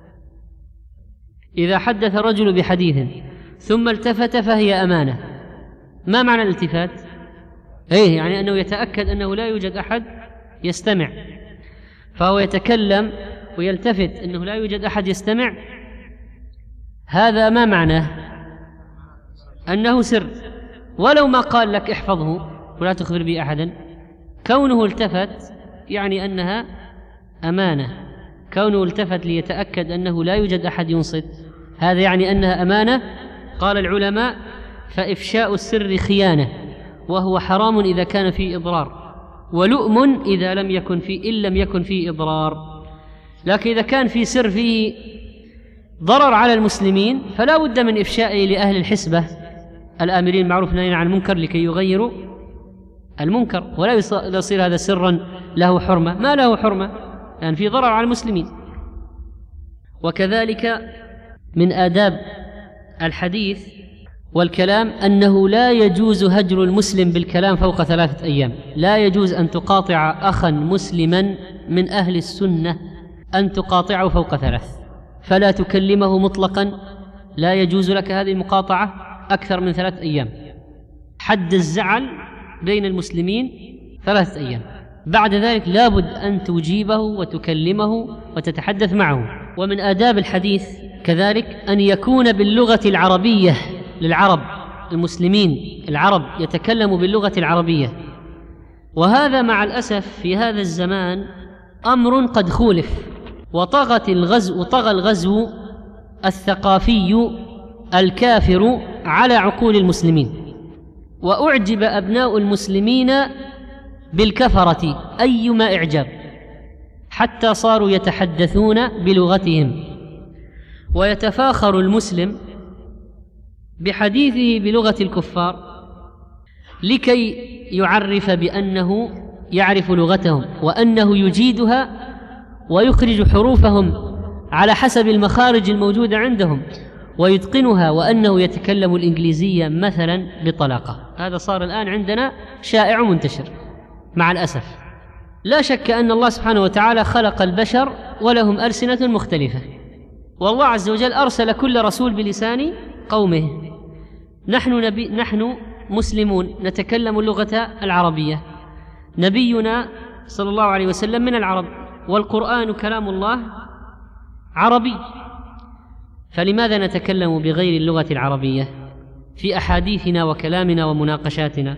إذا حدث الرجل بحديث ثم التفت فهي أمانة، ما معنى الالتفات؟ إيه، يعني أنه يتأكد أنه لا يوجد أحد يستمع، فهو يتكلم ويلتفت أنه لا يوجد أحد يستمع، هذا ما معناه؟ أنه سر، ولو ما قال لك احفظه ولا تخبر به أحدا، كونه التفت يعني أنها أمانة، كونه التفت ليتأكد أنه لا يوجد أحد ينصت، هذا يعني أنها أمانة. قال العلماء: فإفشاء السر خيانة، وهو حرام إذا كان فيه إضرار، ولؤم إذا لم يكن فيه إن لم يكن فيه إضرار. لكن إذا كان في سر فيه ضرر على المسلمين فلا بد من إفشائه لأهل الحسبة الآمرين معروف والناهين عن المنكر لكي يغيروا المنكر، ولا يصير هذا سرا له حرمة، ما له حرمة لأن يعني في ضرر على المسلمين. وكذلك من آداب الحديث والكلام أنه لا يجوز هجر المسلم بالكلام فوق ثلاثة أيام، لا يجوز أن تقاطع أخا مسلما من أهل السنة أن تقاطعه فوق ثلاث، فلا تكلمه مطلقا، لا يجوز لك هذه المقاطعة أكثر من ثلاثة أيام، حد الزعل بين المسلمين ثلاثة أيام، بعد ذلك لابد أن تجيبه وتكلمه وتتحدث معه. ومن آداب الحديث كذلك أن يكون باللغة العربية للعرب، المسلمين العرب يتكلموا باللغة العربية، وهذا مع الأسف في هذا الزمان أمر قد خولف، وطغت الغزو وطغى الغزو الثقافي الكافر على عقول المسلمين، وأعجب أبناء المسلمين بالكفرة أيما إعجاب، حتى صاروا يتحدثون بلغتهم، ويتفاخر المسلم بحديثه بلغة الكفار لكي يعرف بأنه يعرف لغتهم وأنه يجيدها ويخرج حروفهم على حسب المخارج الموجودة عندهم ويتقنها، وأنه يتكلم الإنجليزية مثلا بطلاقة. هذا صار الآن عندنا شائع منتشر مع الأسف. لا شك أن الله سبحانه وتعالى خلق البشر ولهم ألسنة مختلفة، والله عز وجل أرسل كل رسول بلسان قومه. نحن, نبي نحن مسلمون نتكلم اللغة العربية، نبينا صلى الله عليه وسلم من العرب، والقرآن كلام الله عربي، فلماذا نتكلم بغير اللغة العربية في أحاديثنا وكلامنا ومناقشاتنا؟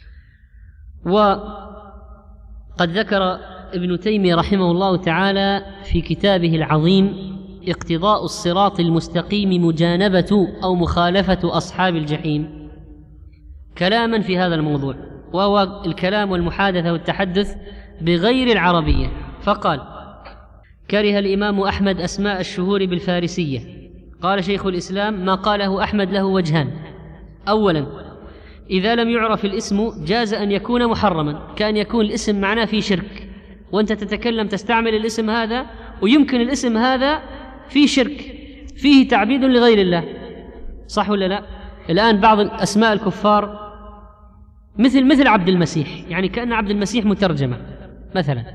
وقد ذكر ابن تيمية رحمه الله تعالى في كتابه العظيم اقتضاء الصراط المستقيم مجانبة أو مخالفة أصحاب الجحيم كلاما في هذا الموضوع، وهو الكلام والمحادثة والتحدث بغير العربية، فقال: كره الإمام أحمد أسماء الشهور بالفارسية. قال شيخ الإسلام: ما قاله أحمد له وجهان. أولا، إذا لم يعرف الاسم جاز أن يكون محرما، كأن يكون الاسم معناه في شرك، وأنت تتكلم تستعمل الاسم هذا، ويمكن الاسم هذا فيه شرك، فيه تعبيد لغير الله، صح ولا لا؟ الآن بعض أسماء الكفار مثل مثل عبد المسيح، يعني كأن عبد المسيح مترجمة مثلا.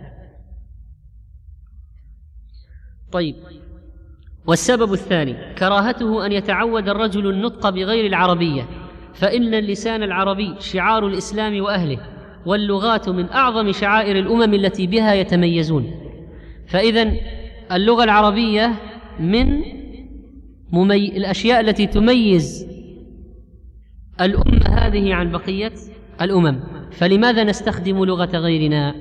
طيب، والسبب الثاني كراهته أن يتعود الرجل النطق بغير العربية، فإن اللسان العربي شعار الإسلام وأهله، واللغات من أعظم شعائر الأمم التي بها يتميزون. فإذن اللغة العربية من ممي... الأشياء التي تميز الأمة هذه عن بقية الأمم، فلماذا نستخدم لغة غيرنا؟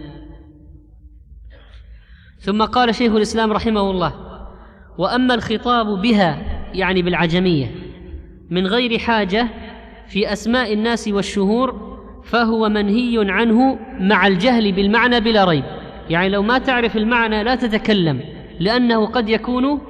ثم قال شيخ الإسلام رحمه الله: وأما الخطاب بها، يعني بالعجمية، من غير حاجة في أسماء الناس والشهور، فهو منهي عنه مع الجهل بالمعنى بلا ريب. يعني لو ما تعرف المعنى لا تتكلم، لأنه قد يكون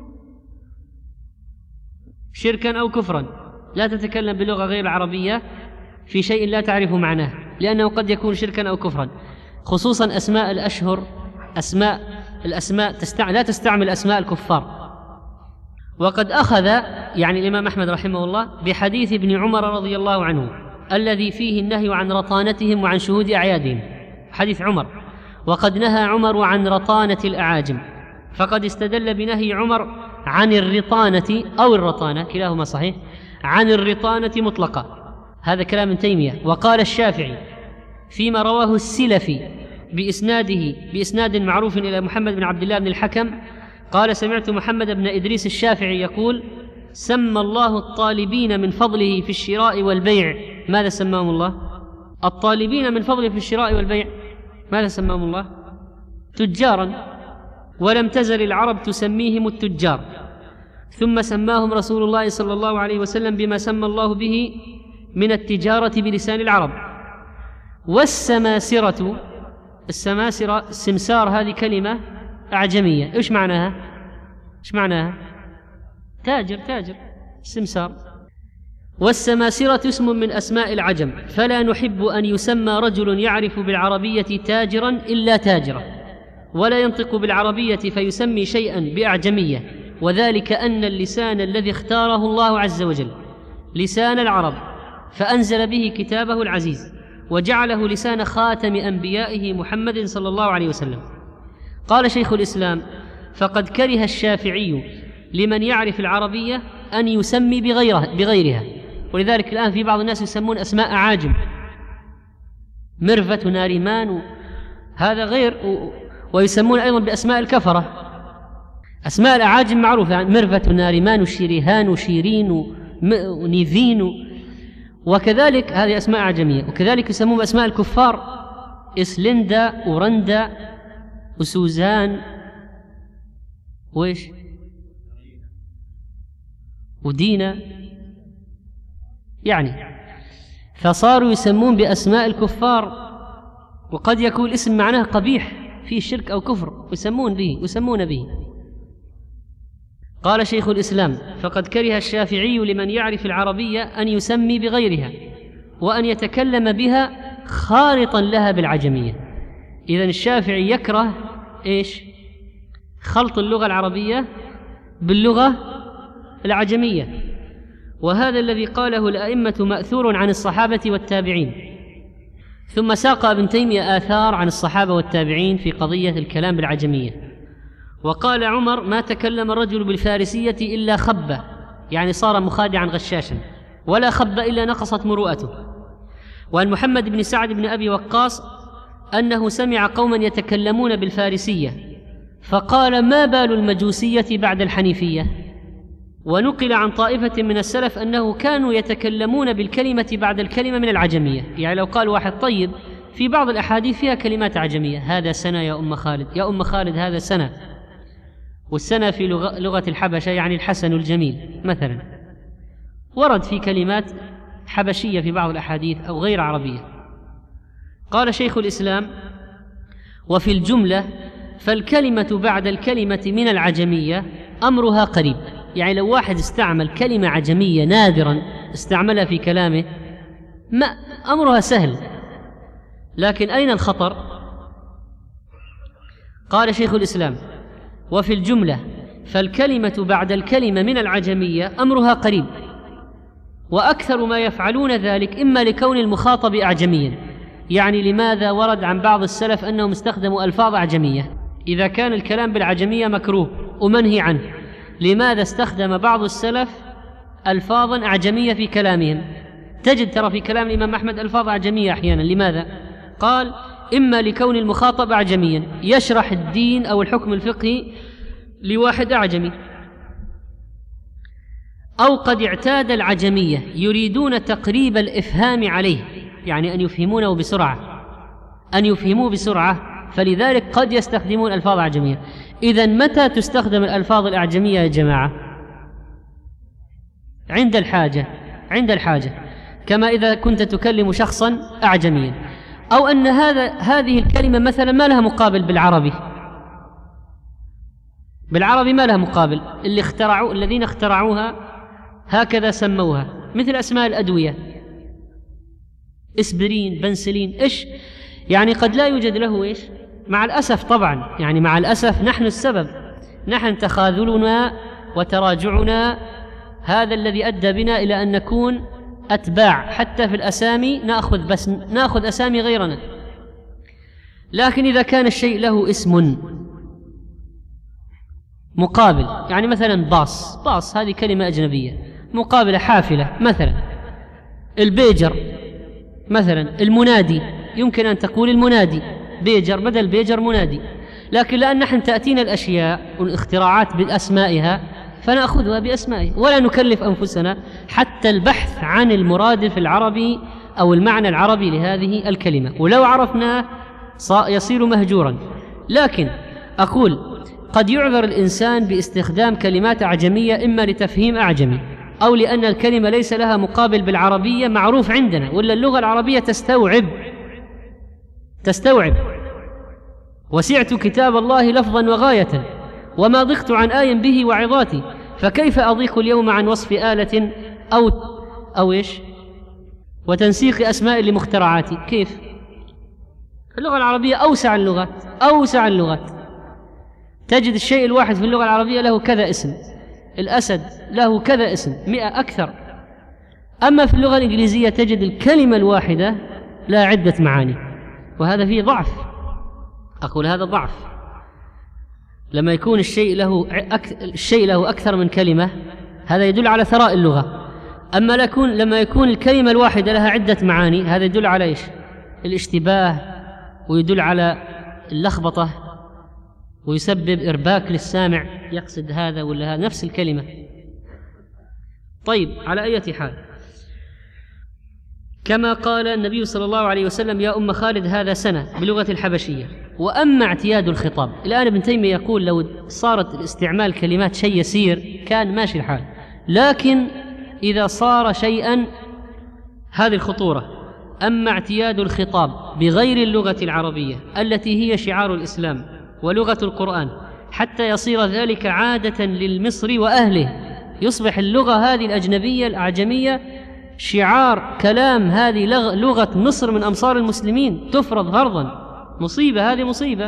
شركا أو كفرا. لا تتكلم بلغة غير العربية في شيء لا تعرف معناه، لأنه قد يكون شركا أو كفرا، خصوصا أسماء الأشهر، أسماء الأسماء تستع... لا تستعمل أسماء الكفار. وقد أخذ يعني الإمام أحمد رحمه الله بحديث ابن عمر رضي الله عنه الذي فيه النهي عن رطانتهم وعن شهود أعيادهم، حديث عمر: وقد نهى عمر عن رطانة الأعاجم، فقد استدل بنهي عمر عن الرطانة أو الرطانة، كلاهما صحيح، عن الرطانة مطلقة. هذا كلام ابن تيمية. وقال الشافعي فيما رواه السلفي بإسناده بإسناد معروف إلى محمد بن عبد الله بن الحكم قال: سمعت محمد بن إدريس الشافعي يقول: سمى الله الطالبين من فضله في الشراء والبيع. ماذا سماهم الله؟ الطالبين من فضله في الشراء والبيع، ماذا سماهم الله؟ تجارا، ولم تزل العرب تسميهم التجار، ثم سماهم رسول الله صلى الله عليه وسلم بما سمى الله به من التجارة بلسان العرب. والسماسرة، السماسرة السمسار، هذه كلمة أعجمية. إيش معناها؟ إيش معناها؟ تاجر، تاجر، السمسار. والسماسرة اسم من أسماء العجم، فلا نحب أن يسمى رجل يعرف بالعربية تاجرا إلا تاجرا، ولا ينطق بالعربية فيسمي شيئا بأعجمية، وذلك أن اللسان الذي اختاره الله عز وجل لسان العرب، فأنزل به كتابه العزيز، وجعله لسان خاتم أنبيائه محمد صلى الله عليه وسلم. قال شيخ الإسلام: فقد كره الشافعي لمن يعرف العربية أن يسمي بغيرها, بغيرها ولذلك الآن في بعض الناس يسمون أسماء أعاجم، مرفة ونارمان، هذا غير، ويسمون أيضا بأسماء الكفرة. أسماء الأعاجم معروفة، يعني مرفة ونارمان وشيريهان وشيرين ونيفين، وكذلك هذه أسماء أعجمية. وكذلك يسمون بأسماء الكفار: إسلندا ورندا وسوزان وإيش ودينا، يعني فصاروا يسمون بأسماء الكفار، وقد يكون الاسم معناه قبيح فيه شرك أو كفر، يسمون به يسمون به. قال شيخ الإسلام: فقد كره الشافعي لمن يعرف العربية أن يسمي بغيرها، وأن يتكلم بها خارطا لها بالعجمية. إذن الشافعي يكره إيش؟ خلط اللغة العربية باللغة العجمية، وهذا الذي قاله الأئمة مأثور عن الصحابة والتابعين. ثم ساق ابن تيمية آثار عن الصحابة والتابعين في قضية الكلام بالعجمية. وقال عمر: ما تكلم الرجل بالفارسية إلا خب، يعني صار مخادعا غشاشا، ولا خب إلا نقصت مروءته. وعن محمد بن سعد بن أبي وقاص أنه سمع قوما يتكلمون بالفارسية فقال: ما بال المجوسية بعد الحنيفية؟ ونقل عن طائفة من السلف أنه كانوا يتكلمون بالكلمة بعد الكلمة من العجمية. يعني لو قال واحد: طيب في بعض الأحاديث فيها كلمات عجمية، هذا سنة يا أم خالد، يا أم خالد هذا سنة، والسنة في لغة, لغة الحبشة يعني الحسن الجميل مثلا، ورد في كلمات حبشية في بعض الأحاديث أو غير عربية. قال شيخ الإسلام: وفي الجملة فالكلمة بعد الكلمة من العجمية أمرها قريب. يعني لو واحد استعمل كلمة عجمية نادرا استعملها في كلامه ما أمرها سهل، لكن أين الخطر؟ قال شيخ الإسلام: وفي الجملة فالكلمة بعد الكلمة من العجمية أمرها قريب، وأكثر ما يفعلون ذلك إما لكون المخاطب أعجميا. يعني لماذا ورد عن بعض السلف أنهم استخدموا ألفاظ أعجمية؟ إذا كان الكلام بالعجمية مكروه ومنهي عنه، لماذا استخدم بعض السلف ألفاظا أعجمية في كلامهم؟ تجد ترى في كلام الإمام أحمد ألفاظ أعجمية أحيانا. لماذا؟ قال: إما لكون المخاطب أعجميا يشرح الدين أو الحكم الفقهي لواحد أعجمي، أو قد اعتاد العجمية يريدون تقريب الإفهام عليه، يعني أن يفهمونه بسرعة أن يفهموه بسرعة فلذلك قد يستخدمون ألفاظ أعجمية. إذن متى تستخدم الألفاظ الأعجمية يا جماعة؟ عند الحاجة عند الحاجة كما إذا كنت تكلم شخصا أعجميا، أو أن هذا هذه الكلمة مثلا ما لها مقابل بالعربي بالعربي ما لها مقابل، اللي اخترعوا الذين اخترعوها هكذا سموها، مثل أسماء الأدوية: إسبرين، بنسلين، إيش يعني قد لا يوجد له إيش. مع الأسف طبعا، يعني مع الأسف نحن السبب، نحن تخاذلنا وتراجعنا هذا الذي أدى بنا إلى أن نكون أتباع، حتى في الأسامي نأخذ بس نأخذ أسامي غيرنا. لكن إذا كان الشيء له اسم مقابل، يعني مثلا باص باص هذه كلمة أجنبية مقابلة حافلة مثلا، البيجر مثلا، المنادي يمكن أن تقول المنادي بيجر بدل بيجر منادي. لكن لأن نحن تأتينا الأشياء والاختراعات بأسمائها فنأخذها بأسمائها، ولا نكلف أنفسنا حتى البحث عن المرادف العربي أو المعنى العربي لهذه الكلمة، ولو عرفناه يصير مهجورا. لكن أقول قد يعذر الإنسان باستخدام كلمات أعجمية إما لتفهيم أعجمي، أو لأن الكلمة ليس لها مقابل بالعربية معروف عندنا، ولا اللغة العربية تستوعب تستوعب وسعت كتاب الله لفظا وغاية وما ضقت عن آي به وعظاتي، فكيف أضيق اليوم عن وصف آلة أو أو إيش وتنسيق أسماء لمخترعاتي؟ كيف؟ اللغة العربية أوسع اللغات أوسع اللغات تجد الشيء الواحد في اللغة العربية له كذا اسم، الأسد له كذا اسم، مئة أكثر. أما في اللغة الإنجليزية تجد الكلمة الواحدة لا عدة معاني، وهذا فيه ضعف. أقول هذا ضعف. لما يكون الشيء له أك... الشيء له أكثر من كلمة هذا يدل على ثراء اللغة. أما لكون لما يكون الكلمة الواحدة لها عدة معاني هذا يدل على إيش؟ الاشتباه، ويدل على اللخبطة، ويسبب إرباك للسامع يقصد هذا ولا هذا نفس الكلمة. طيب، على أي حال، كما قال النبي صلى الله عليه وسلم: يا أم خالد هذا سنة بلغة الحبشية. وأما اعتياد الخطاب، الآن ابن تيمية يقول لو صارت الاستعمال كلمات شيء يسير كان ماشي الحال، لكن إذا صار شيئا هذه الخطورة. أما اعتياد الخطاب بغير اللغة العربية التي هي شعار الإسلام ولغة القرآن حتى يصير ذلك عادة للمصري وأهله، يصبح اللغة هذه الأجنبية الأعجمية شعار كلام، هذه لغة مصر من أمصار المسلمين تفرض فرضا، مصيبة، هذه مصيبة.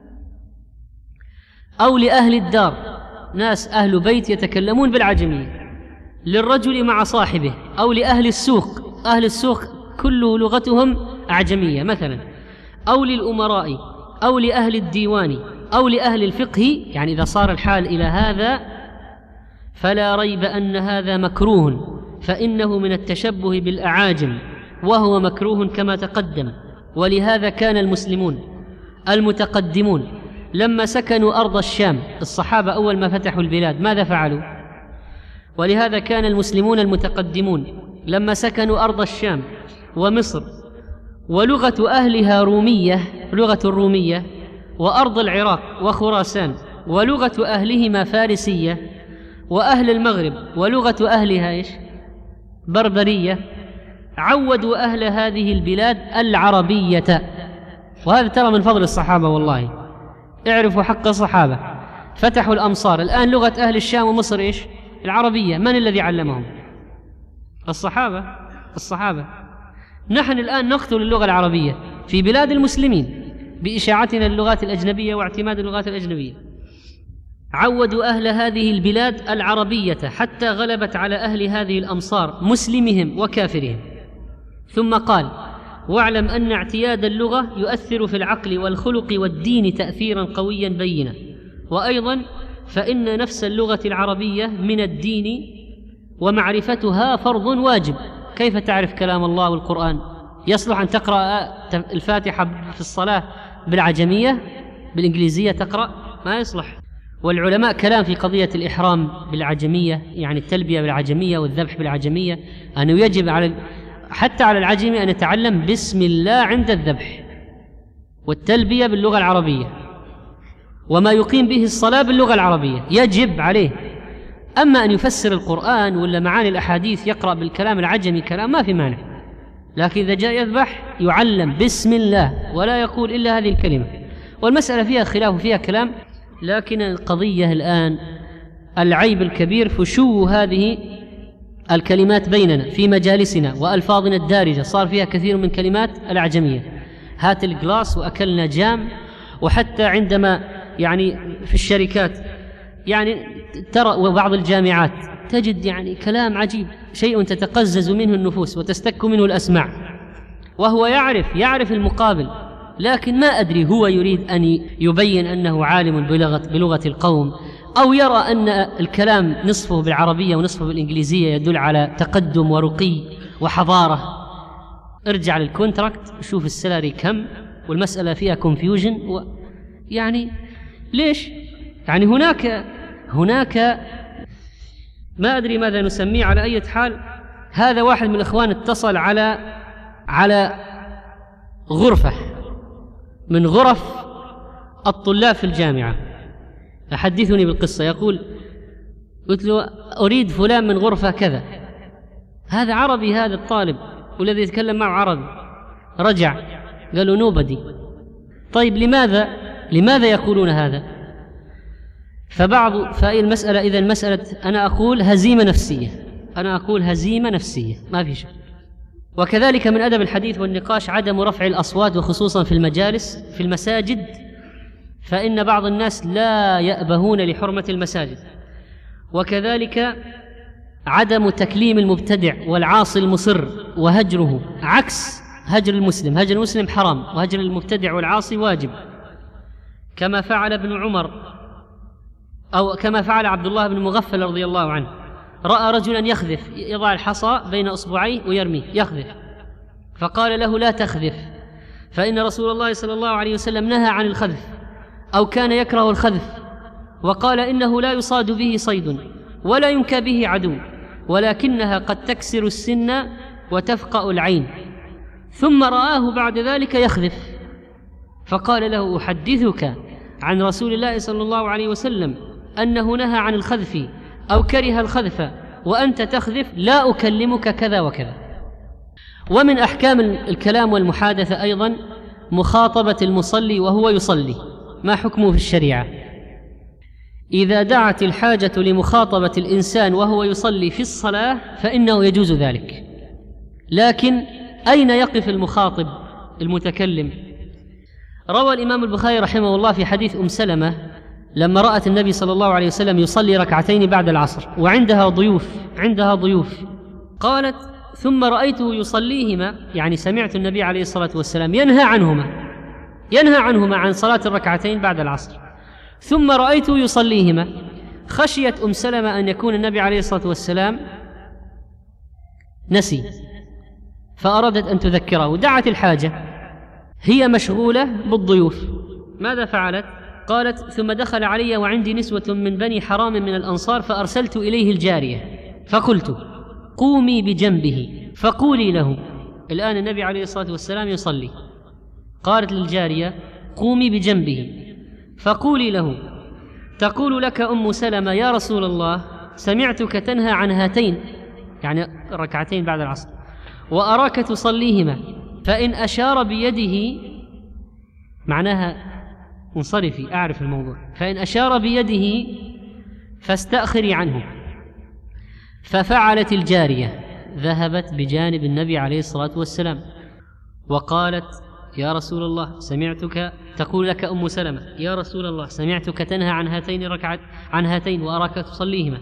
أو لأهل الدار، ناس أهل بيت يتكلمون بالعجمية، للرجل مع صاحبه، أو لأهل السوق، أهل السوق كل لغتهم أعجمية مثلا، أو للأمراء، أو لأهل الديوان، أو لأهل الفقه. يعني إذا صار الحال إلى هذا فلا ريب أن هذا مكروه، فإنه من التشبه بالأعاجم، وهو مكروه كما تقدم. ولهذا كان المسلمون المتقدمون لما سكنوا أرض الشام، الصحابة أول ما فتحوا البلاد ماذا فعلوا؟ ولهذا كان المسلمون المتقدمون لما سكنوا أرض الشام ومصر، ولغة أهلها رومية، لغة الرومية، وأرض العراق وخراسان ولغة أهلهما فارسية، وأهل المغرب ولغة أهلها إيش؟ بربرية. عودوا أهل هذه البلاد العربية، وهذا ترى من فضل الصحابة والله. اعرفوا حق الصحابة، فتحوا الأمصار. الآن لغة أهل الشام ومصر إيش؟ العربية. من الذي علمهم؟ الصحابة. الصحابة. نحن الآن نقتل اللغة العربية في بلاد المسلمين بإشاعتنا اللغات الأجنبية واعتماد اللغات الأجنبية. عودوا أهل هذه البلاد العربية حتى غلبت على أهل هذه الأمصار مسلمهم وكافرهم. ثم قال: واعلم أن اعتياد اللغة يؤثر في العقل والخلق والدين تأثيرا قويا بينا، وأيضا فإن نفس اللغة العربية من الدين ومعرفتها فرض واجب. كيف تعرف كلام الله والقرآن؟ يصلح أن تقرأ الفاتحة في الصلاة بالعجمية بالإنجليزية تقرأ؟ ما يصلح. والعلماء كلام في قضية الإحرام بالعجمية، يعني التلبية بالعجمية والذبح بالعجمية، أنه يجب على حتى على العجمي أن يتعلم بسم الله عند الذبح، والتلبية باللغة العربية، وما يقيم به الصلاة باللغة العربية يجب عليه. أما أن يفسر القرآن ولا معاني الأحاديث يقرأ بالكلام العجمي كلام ما في مانع، لكن إذا جاء يذبح يعلم بسم الله ولا يقول إلا هذه الكلمة. والمسألة فيها خلاف وفيها كلام، لكن القضية الآن العيب الكبير فشو هذه الكلمات بيننا في مجالسنا وألفاظنا الدارجة، صار فيها كثير من كلمات الأعجمية. هات الجلاس وأكلنا جام. وحتى عندما يعني في الشركات يعني ترى وبعض الجامعات تجد يعني كلام عجيب، شيء تتقزز منه النفوس وتستك منه الأسماع، وهو يعرف يعرف المقابل، لكن ما أدري هو يريد أن يبين أنه عالم بلغة, بلغة القوم، أو يرى أن الكلام نصفه بالعربية ونصفه بالإنجليزية يدل على تقدم ورقي وحضارة. ارجع للكونتراكت شوف السلاري كم، والمسألة فيها كونفيوجن و... يعني ليش؟ يعني هناك هناك ما أدري ماذا نسميه. على أي حال هذا واحد من الإخوان اتصل على على غرفة من غرف الطلاب في الجامعة، أحدثني بالقصة. يقول: قلت له أريد فلان من غرفة كذا. هذا عربي هذا الطالب والذي يتكلم معه عربي. رجع قال له نوبدي. طيب لماذا لماذا يقولون هذا؟ فبعض فأي المسألة إذا مسألة أنا أقول هزيمة نفسية، أنا أقول هزيمة نفسية ما في شيء. وكذلك من أدب الحديث والنقاش عدم رفع الأصوات، وخصوصا في المجالس في المساجد، فإن بعض الناس لا يأبهون لحرمة المساجد. وكذلك عدم تكليم المبتدع والعاصي المصر وهجره، عكس هجر المسلم. هجر المسلم حرام، وهجر المبتدع والعاصي واجب، كما فعل ابن عمر أو كما فعل عبد الله بن مغفل رضي الله عنه. رأى رجلا يخذف، يضع الحصى بين أصبعيه ويرميه يخذف، فقال له لا تخذف، فإن رسول الله صلى الله عليه وسلم نهى عن الخذف أو كان يكره الخذف، وقال إنه لا يصاد به صيد ولا ينكى به عدو، ولكنها قد تكسر السن وتفقأ العين. ثم رآه بعد ذلك يخذف، فقال له أحدثك عن رسول الله صلى الله عليه وسلم أنه نهى عن الخذف أو كره الخذف وأنت تخذف؟ لا أكلمك كذا وكذا. ومن أحكام الكلام والمحادثة أيضا مخاطبة المصلي وهو يصلي. ما حكمه في الشريعة؟ إذا دعت الحاجة لمخاطبة الإنسان وهو يصلي في الصلاة فإنه يجوز ذلك، لكن أين يقف المخاطب المتكلم؟ روى الإمام البخاري رحمه الله في حديث أم سلمة لما رأت النبي صلى الله عليه وسلم يصلي ركعتين بعد العصر وعندها ضيوف عندها ضيوف قالت: ثم رأيته يصليهما، يعني سمعت النبي عليه الصلاة والسلام ينهى عنهما ينهى عنهما عن صلاة الركعتين بعد العصر، ثم رأيته يصليهما. خشيت أم سلمة أن يكون النبي عليه الصلاة والسلام نسي، فأرادت أن تذكره ودعت الحاجة، هي مشغولة بالضيوف. ماذا فعلت؟ قالت: ثم دخل علي وعندي نسوة من بني حرام من الأنصار فأرسلت إليه الجارية فقلت: قومي بجنبه فقولي له. الآن النبي عليه الصلاة والسلام يصلي، قالت للجارية: قومي بجنبه فقولي له، تقول لك أم سلمة: يا رسول الله سمعتك تنهى عن هاتين، يعني ركعتين بعد العصر، وأراك تصليهما، فإن أشار بيده، معناها انصرفي أعرف الموضوع. فإن أشار بيده فاستأخري عنه. ففعلت الجارية، ذهبت بجانب النبي عليه الصلاة والسلام وقالت: يا رسول الله سمعتك تقول لك أم سلمة: يا رسول الله سمعتك تنهى عن هاتين ركعت عن هاتين وأراك تصليهما.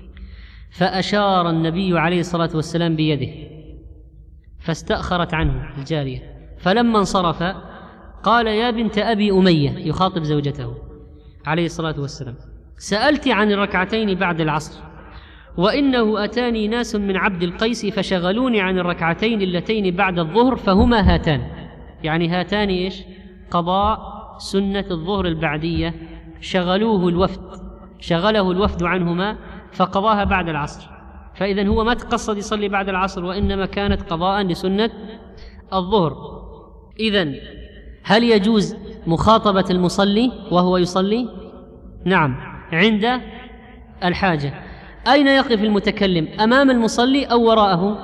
فأشار النبي عليه الصلاة والسلام بيده فاستأخرت عنه الجارية. فلما انصرف قال: يا بنت أبي أمية، يخاطب زوجته عليه الصلاة والسلام: سألت عن الركعتين بعد العصر، وإنه أتاني ناس من عبد القيس فشغلوني عن الركعتين اللتين بعد الظهر فهما هاتان. يعني هاتان إيش؟ قضاء سنة الظهر البعدية، شغلوه الوفد شغله الوفد عنهما فقضاها بعد العصر. فإذن هو ما تقصد يصلي بعد العصر، وإنما كانت قضاء لسنة الظهر. إذن هل يجوز مخاطبة المصلي وهو يصلي؟ نعم، عند الحاجة. أين يقف المتكلم؟ أمام المصلي أو وراءه؟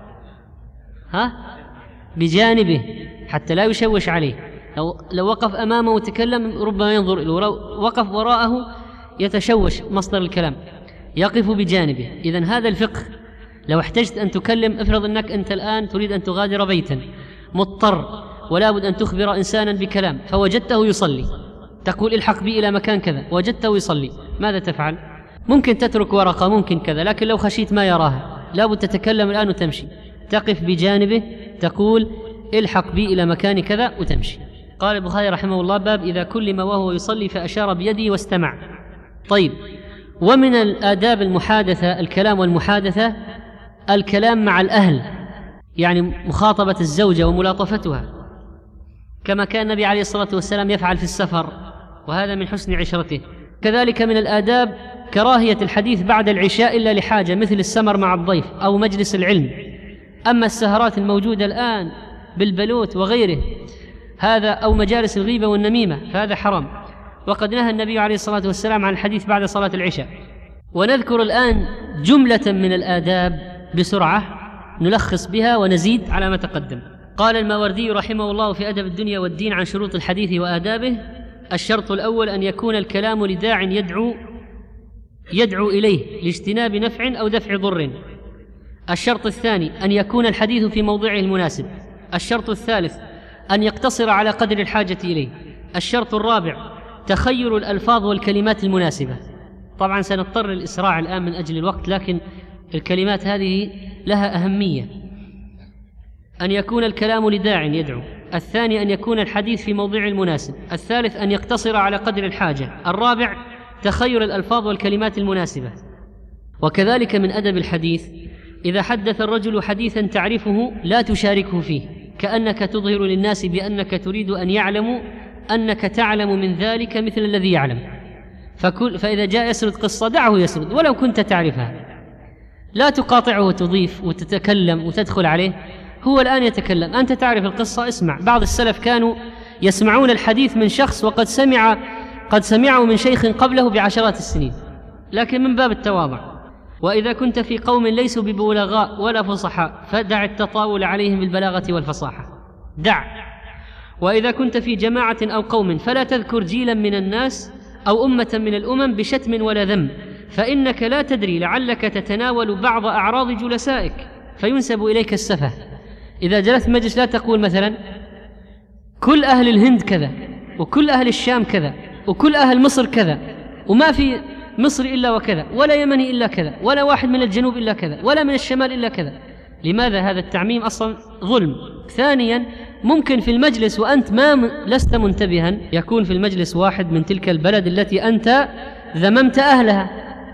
ها؟ بجانبه حتى لا يشوش عليه. لو, لو وقف أمامه وتكلم ربما ينظر إليه، ولو وقف وراءه يتشوش مصدر الكلام. يقف بجانبه. إذن هذا الفقه. لو احتجت أن تكلم، افرض أنك أنت الآن تريد أن تغادر بيتا، مضطر ولا بد أن تخبر إنسانا بكلام، فوجدته يصلي، تقول: الحق بي إلى مكان كذا، وجدته يصلي، ماذا تفعل؟ ممكن تترك ورقة، ممكن كذا، لكن لو خشيت ما يراها لا بد تتكلم الآن وتمشي، تقف بجانبه تقول: الحق بي إلى مكان كذا وتمشي. قال البخاري رحمه الله: باب إذا كلم وهو يصلي فأشار بيده واستمع. طيب، ومن الآداب المحادثة الكلام والمحادثة الكلام مع الأهل، يعني مخاطبة الزوجة وملاطفتها، كما كان النبي عليه الصلاة والسلام يفعل في السفر، وهذا من حسن عشرته. كذلك من الآداب كراهية الحديث بعد العشاء إلا لحاجة، مثل السمر مع الضيف أو مجلس العلم. أما السهرات الموجودة الآن بالبلوت وغيره هذا، أو مجالس الغيبة والنميمة، فهذا حرام، وقد نهى النبي عليه الصلاة والسلام عن الحديث بعد صلاة العشاء. ونذكر الآن جملة من الآداب بسرعة نلخص بها ونزيد على ما تقدم. قال الماوردي رحمه الله في أدب الدنيا والدين عن شروط الحديث وآدابه: الشرط الأول أن يكون الكلام لداع يدعو يدعو إليه لاجتناب نفع أو دفع ضر. الشرط الثاني أن يكون الحديث في موضعه المناسب. الشرط الثالث أن يقتصر على قدر الحاجة إليه. الشرط الرابع تخير الألفاظ والكلمات المناسبة. طبعا سنضطر للإسراع الآن من أجل الوقت، لكن الكلمات هذه لها أهمية. أن يكون الكلام لداع يدعو. الثاني أن يكون الحديث في موضعه المناسب. الثالث أن يقتصر على قدر الحاجة. الرابع تخير الألفاظ والكلمات المناسبة. وكذلك من أدب الحديث إذا حدث الرجل حديثا تعرفه لا تشاركه فيه، كأنك تظهر للناس بأنك تريد أن يعلموا أنك تعلم من ذلك مثل الذي يعلم. فكل فإذا جاء يسرد قصة دعه يسرد ولو كنت تعرفها، لا تقاطعه وتضيف وتتكلم وتدخل عليه. هو الآن يتكلم، أنت تعرف القصة، اسمع. بعض السلف كانوا يسمعون الحديث من شخص وقد سمع قد سمعه من شيخ قبله بعشرات السنين، لكن من باب التواضع. وإذا كنت في قوم ليسوا ببلغاء ولا فصحاء فدع التطاول عليهم بالبلاغة والفصاحة، دع. وإذا كنت في جماعة أو قوم فلا تذكر جيلا من الناس أو أمة من الأمم بشتم ولا ذم، فإنك لا تدري لعلك تتناول بعض أعراض جلسائك فينسب إليك السفه. إذا جلست مجلس لا تقول مثلا كل أهل الهند كذا، وكل أهل الشام كذا، وكل أهل مصر كذا، وما في مصر إلا وكذا، ولا يمني إلا كذا، ولا واحد من الجنوب إلا كذا، ولا من الشمال إلا كذا. لماذا؟ هذا التعميم أصلا ظلم. ثانيا ممكن في المجلس وأنت ما لست منتبها يكون في المجلس واحد من تلك البلد التي أنت ذممت أهلها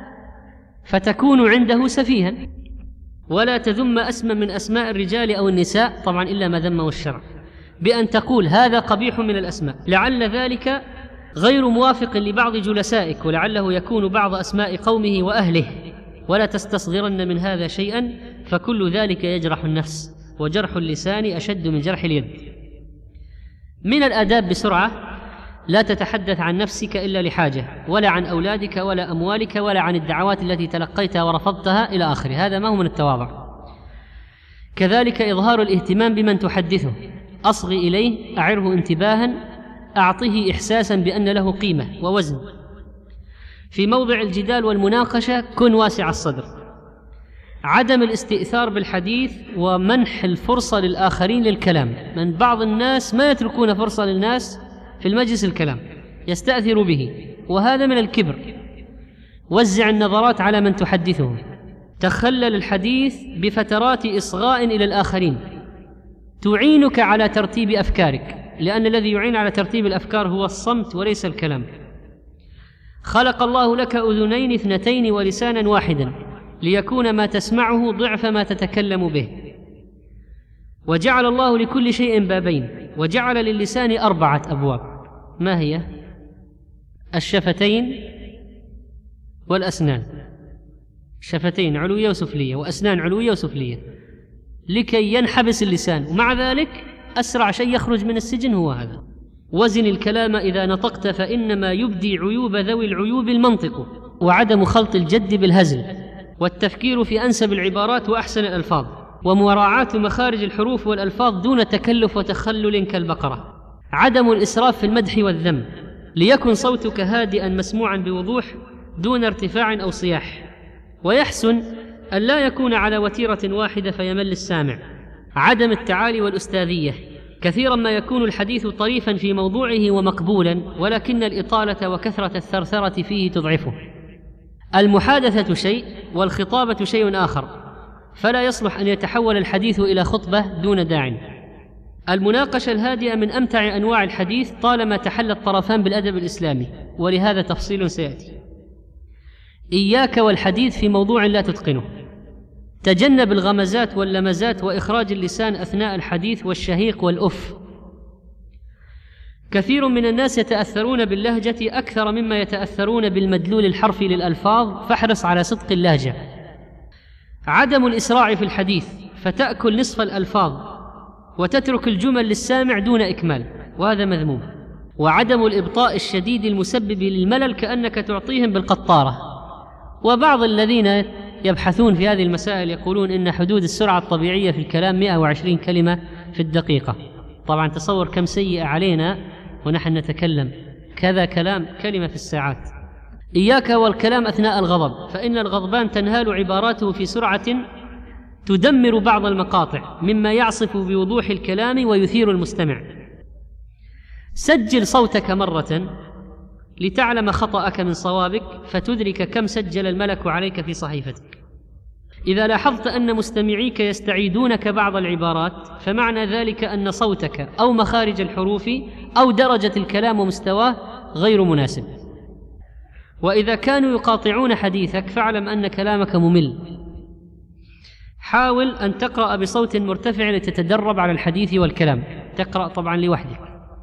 فتكون عنده سفيها. ولا تذم اسما من أسماء الرجال أو النساء، طبعا إلا ما ذمه الشرع، بأن تقول هذا قبيح من الأسماء، لعل ذلك غير موافق لبعض جلسائك، ولعله يكون بعض أسماء قومه وأهله، ولا تستصغرن من هذا شيئا، فكل ذلك يجرح النفس، وجرح اللسان أشد من جرح اليد. من الآداب بسرعة: لا تتحدث عن نفسك إلا لحاجة، ولا عن أولادك ولا أموالك ولا عن الدعوات التي تلقيتها ورفضتها إلى آخره، هذا ما هو من التواضع. كذلك إظهار الاهتمام بمن تحدثه، أصغي إليه، أعره انتباها، أعطه إحساسا بأن له قيمة ووزن. في موضع الجدال والمناقشة كن واسع الصدر. عدم الاستئثار بالحديث ومنح الفرصة للآخرين للكلام. من بعض الناس ما يتركون فرصة للناس في المجلس الكلام، يستأثر به، وهذا من الكبر. وزع النظرات على من تحدثهم. تخلل الحديث بفترات إصغاء إلى الآخرين تعينك على ترتيب أفكارك، لأن الذي يعين على ترتيب الأفكار هو الصمت وليس الكلام. خلق الله لك أذنين اثنتين ولسانا واحدا ليكون ما تسمعه ضعف ما تتكلم به. وجعل الله لكل شيء بابين، وجعل للسان أربعة أبواب. ما هي؟ الشفتين والأسنان. شفتين علوية وسفلية، وأسنان علوية وسفلية، لكي ينحبس اللسان. ومع ذلك أسرع شيء يخرج من السجن هو هذا. وزن الكلام إذا نطقت، فإنما يبدي عيوب ذوي العيوب المنطق، وعدم خلط الجد بالهزل، والتفكير في أنسب العبارات وأحسن الألفاظ، ومراعاة مخارج الحروف والألفاظ دون تكلف وتخلل كالبقرة. عدم الإسراف في المدح والذم، ليكن صوتك هادئا مسموعا بوضوح دون ارتفاع أو صياح. ويحسن أن لا يكون على وتيرة واحدة فيمل السامع. عدم التعالي والأستاذية، كثيرا ما يكون الحديث طريفا في موضوعه ومقبولا، ولكن الإطالة وكثرة الثرثرة فيه تضعفه. المحادثة شيء والخطابة شيء آخر، فلا يصلح أن يتحول الحديث إلى خطبة دون داع. المناقشة الهادئة من أمتع أنواع الحديث طالما تحلى الطرفان بالأدب الإسلامي، ولهذا تفصيل سيأتي. إياك والحديث في موضوع لا تتقنه. تجنب الغمزات واللمزات وإخراج اللسان أثناء الحديث والشهيق والأف. كثير من الناس يتأثرون باللهجة أكثر مما يتأثرون بالمدلول الحرفي للألفاظ، فاحرص على صدق اللهجة. عدم الإسراع في الحديث، فتأكل نصف الألفاظ وتترك الجمل للسامع دون إكمال، وهذا مذموم. وعدم الإبطاء الشديد المسبب للملل، كأنك تعطيهم بالقطارة. وبعض الذين يبحثون في هذه المسائل يقولون إن حدود السرعة الطبيعية في الكلام مئة وعشرين كلمة في الدقيقة. طبعا تصور كم سيئة علينا ونحن نتكلم كذا كلام كلمة في الساعات. إياك والكلام أثناء الغضب، فإن الغضبان تنهال عباراته في سرعة تدمر بعض المقاطع، مما يعصف بوضوح الكلام ويثير المستمع. سجل صوتك مرة لتعلم خطأك من صوابك، فتدرك كم سجل الملك عليك في صحيفتك. إذا لاحظت أن مستمعيك يستعيدونك بعض العبارات، فمعنى ذلك أن صوتك أو مخارج الحروف أو درجة الكلام ومستواه غير مناسب. وإذا كانوا يقاطعون حديثك فاعلم أن كلامك ممل. حاول أن تقرأ بصوت مرتفع لتتدرب على الحديث والكلام. تقرأ طبعا لوحدك.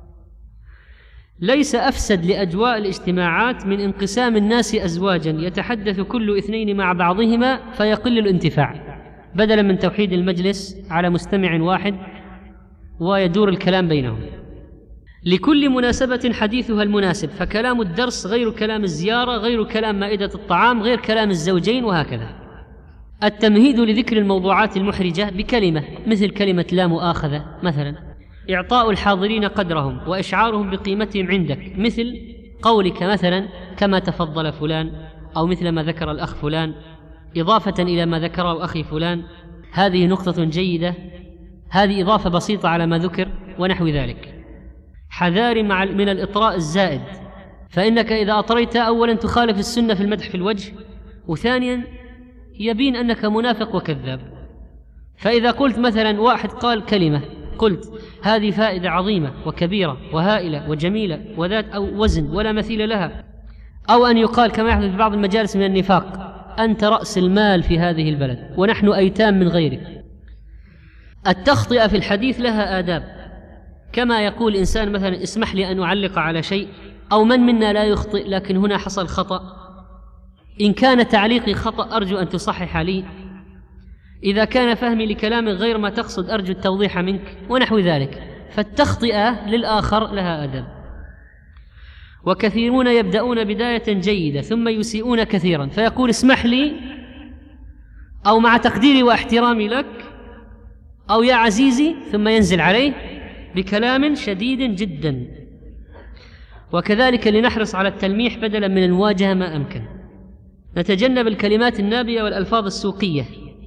ليس أفسد لأجواء الاجتماعات من انقسام الناس أزواجا يتحدث كل اثنين مع بعضهما فيقل الانتفاع، بدلا من توحيد المجلس على مستمع واحد ويدور الكلام بينهم. لكل مناسبة حديثها المناسب، فكلام الدرس غير كلام الزيارة، غير كلام مائدة الطعام، غير كلام الزوجين، وهكذا. التمهيد لذكر الموضوعات المحرجة بكلمة، مثل كلمة لا مؤاخذة مثلا. إعطاء الحاضرين قدرهم وإشعارهم بقيمتهم عندك، مثل قولك مثلا كما تفضل فلان، أو مثل ما ذكر الأخ فلان، إضافة إلى ما ذكره أخي فلان. هذه نقطة جيدة، هذه إضافة بسيطة على ما ذكر، ونحو ذلك. حذار مع من الإطراء الزائد، فإنك إذا أطريت أولا تخالف السنة في المدح في الوجه، وثانيا يبين أنك منافق وكذاب. فإذا قلت مثلا واحد قال كلمة، قلت هذه فائدة عظيمة وكبيرة وهائلة وجميلة وذات أو وزن ولا مثيل لها، أو أن يقال كما يحدث في بعض المجالس من النفاق: أنت رأس المال في هذه البلد ونحن أيتام من غيرك. التخطئة في الحديث لها آداب، كما يقول إنسان مثلا: اسمح لي أن أعلق على شيء، أو من منا لا يخطئ لكن هنا حصل خطأ، إن كان تعليقي خطأ أرجو أن تصحح لي، إذا كان فهمي لكلام غير ما تقصد أرجو التوضيح منك، ونحو ذلك. فالتخطئة للآخر لها أدب. وكثيرون يبدأون بداية جيدة ثم يسيئون كثيرا، فيقول: اسمح لي، أو مع تقديري واحترامي لك، أو يا عزيزي، ثم ينزل عليه بكلام شديد جدا. وكذلك لنحرص على التلميح بدلا من المواجهة ما أمكن. نتجنب الكلمات النابية والألفاظ السوقية.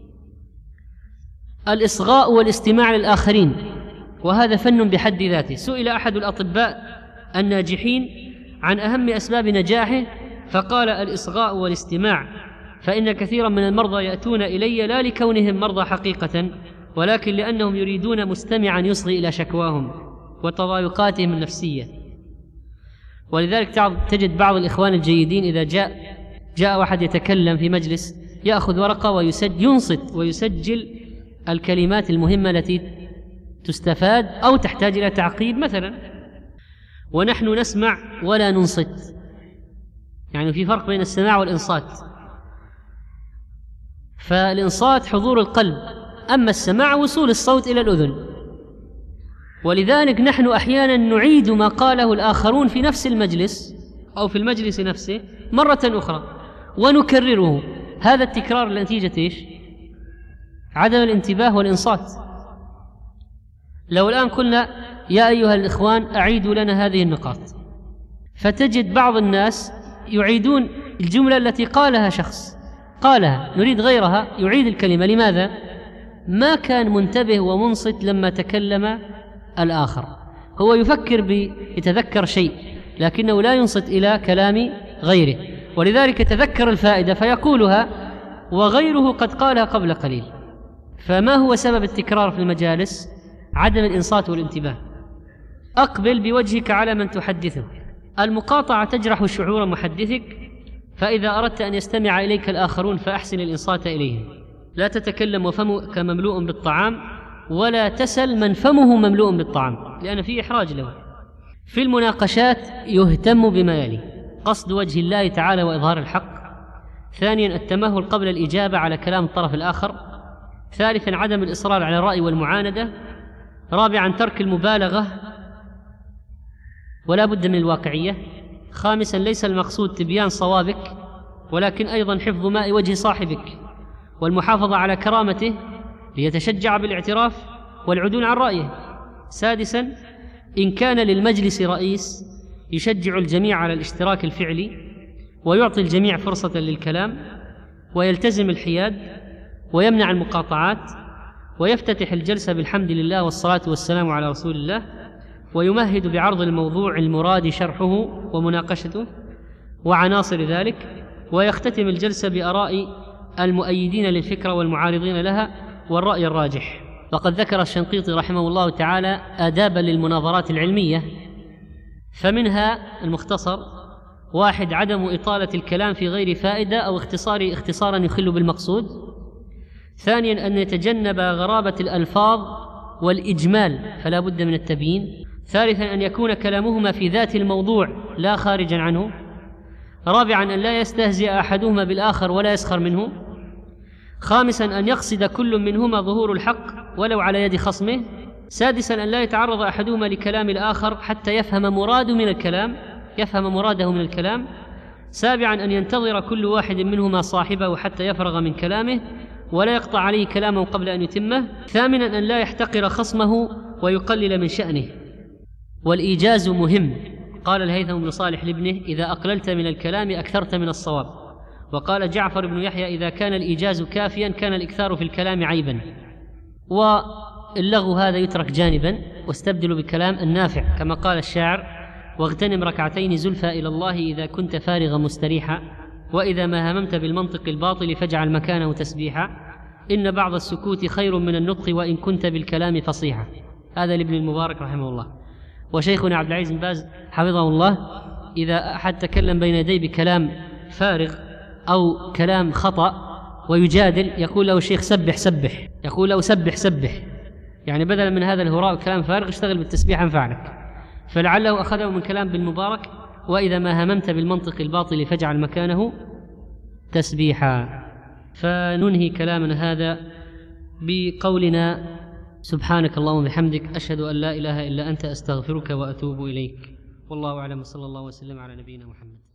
الإصغاء والاستماع للآخرين، وهذا فن بحد ذاته. سئل أحد الأطباء الناجحين عن أهم أسباب نجاحه فقال: الإصغاء والاستماع، فإن كثيرا من المرضى يأتون إلي لا لكونهم مرضى حقيقة، ولكن لأنهم يريدون مستمعا يصغي إلى شكواهم وتضايقاتهم النفسية. ولذلك تجد بعض الإخوان الجيدين إذا جاء جاء واحد يتكلم في مجلس يأخذ ورقة ويسجل ينصت ويسجل الكلمات المهمة التي تستفاد أو تحتاج إلى تعقيب مثلا، ونحن نسمع ولا ننصت. يعني في فرق بين السماع والإنصات. فالإنصات حضور القلب، أما السماع وصول الصوت إلى الأذن. ولذلك نحن أحيانا نعيد ما قاله الآخرون في نفس المجلس أو في المجلس نفسه مرة أخرى ونكرره. هذا التكرار نتيجة إيش؟ عدم الانتباه والإنصات. لو الآن قلنا: يا أيها الإخوان أعيدوا لنا هذه النقاط، فتجد بعض الناس يعيدون الجملة التي قالها شخص قالها، نريد غيرها، يعيد الكلمة. لماذا؟ ما كان منتبه ومنصت لما تكلم الآخر. هو يفكر بيتذكر شيء لكنه لا ينصت إلى كلام غيره، ولذلك يتذكر الفائدة فيقولها وغيره قد قالها قبل قليل. فما هو سبب التكرار في المجالس؟ عدم الإنصات والانتباه. أقبل بوجهك على من تحدثه. المقاطعة تجرح شعور محدثك، فإذا أردت أن يستمع إليك الآخرون فأحسن الإنصات إليهم. لا تتكلم وفمك مملوء بالطعام، ولا تسل من فمه مملوء بالطعام، لأن فيه إحراج له. في المناقشات يهتم بما يلي: قصد وجه الله تعالى وإظهار الحق. ثانيا التمهل قبل الإجابة على كلام الطرف الآخر. ثالثا عدم الإصرار على الرأي والمعاندة. رابعا ترك المبالغة ولا بد من الواقعية. خامسا ليس المقصود تبيان صوابك، ولكن أيضا حفظ ماء وجه صاحبك والمحافظة على كرامته ليتشجع بالاعتراف والعدول عن رأيه. سادسا إن كان للمجلس رئيس يشجع الجميع على الاشتراك الفعلي ويعطي الجميع فرصة للكلام، ويلتزم الحياد ويمنع المقاطعات، ويفتتح الجلسة بالحمد لله والصلاة والسلام على رسول الله، ويمهد بعرض الموضوع المراد شرحه ومناقشته وعناصر ذلك، ويختتم الجلسة بآراء المؤيدين للفكرة والمعارضين لها والرأي الراجح. وقد ذكر الشنقيطي رحمه الله تعالى آدابا للمناظرات العلمية، فمنها المختصر: واحد عدم إطالة الكلام في غير فائدة أو اختصار اختصارا يخل بالمقصود. ثانيا أن يتجنب غرابة الألفاظ والإجمال فلا بد من التبيين. ثالثا أن يكون كلامهما في ذات الموضوع لا خارجا عنه. رابعا أن لا يستهزئ أحدهما بالآخر ولا يسخر منه. خامسا أن يقصد كل منهما ظهور الحق ولو على يد خصمه. سادسا أن لا يتعرض أحدهما لكلام الآخر حتى يفهم مراد من الكلام يفهم مراده من الكلام. سابعا أن ينتظر كل واحد منهما صاحبه حتى يفرغ من كلامه ولا يقطع عليه كلامه قبل أن يتمه. ثامنا أن لا يحتقر خصمه ويقلل من شأنه. والإيجاز مهم. قال الهيثم بن صالح لابنه: إذا أقللت من الكلام أكثرت من الصواب. وقال جعفر بن يحيى: إذا كان الإيجاز كافيا كان الإكثار في الكلام عيبا. واللغو هذا يترك جانبا واستبدل بالكلام النافع، كما قال الشاعر: واغتنم ركعتين زلفى إلى الله إذا كنت فارغا مستريحا، وإذا ما هممت بالمنطق الباطل فاجعل مكانه تسبيحا، إن بعض السكوت خير من النطق وإن كنت بالكلام فصيحا. هذا لابن المبارك رحمه الله. وشيخنا عبد العزيز بن باز حفظه الله: إذا أحد تكلم بين يديه بكلام فارغ أو كلام خطأ ويجادل يقول له الشيخ: سبح سبح، يقول له: سبح سبح، يعني بدلا من هذا الهراء وكلام فارغ اشتغل بالتسبيح أنفعلك. فلعله أخذه من كلام ابن المبارك: وإذا ما هممت بالمنطق الباطل فاجعل مكانه تسبيحا. فننهي كلامنا هذا بقولنا: سبحانك اللهم وبحمدك، أشهد أن لا إله إلا أنت، أستغفرك وأتوب إليك. والله أعلم، صلى الله وسلم على نبينا محمد.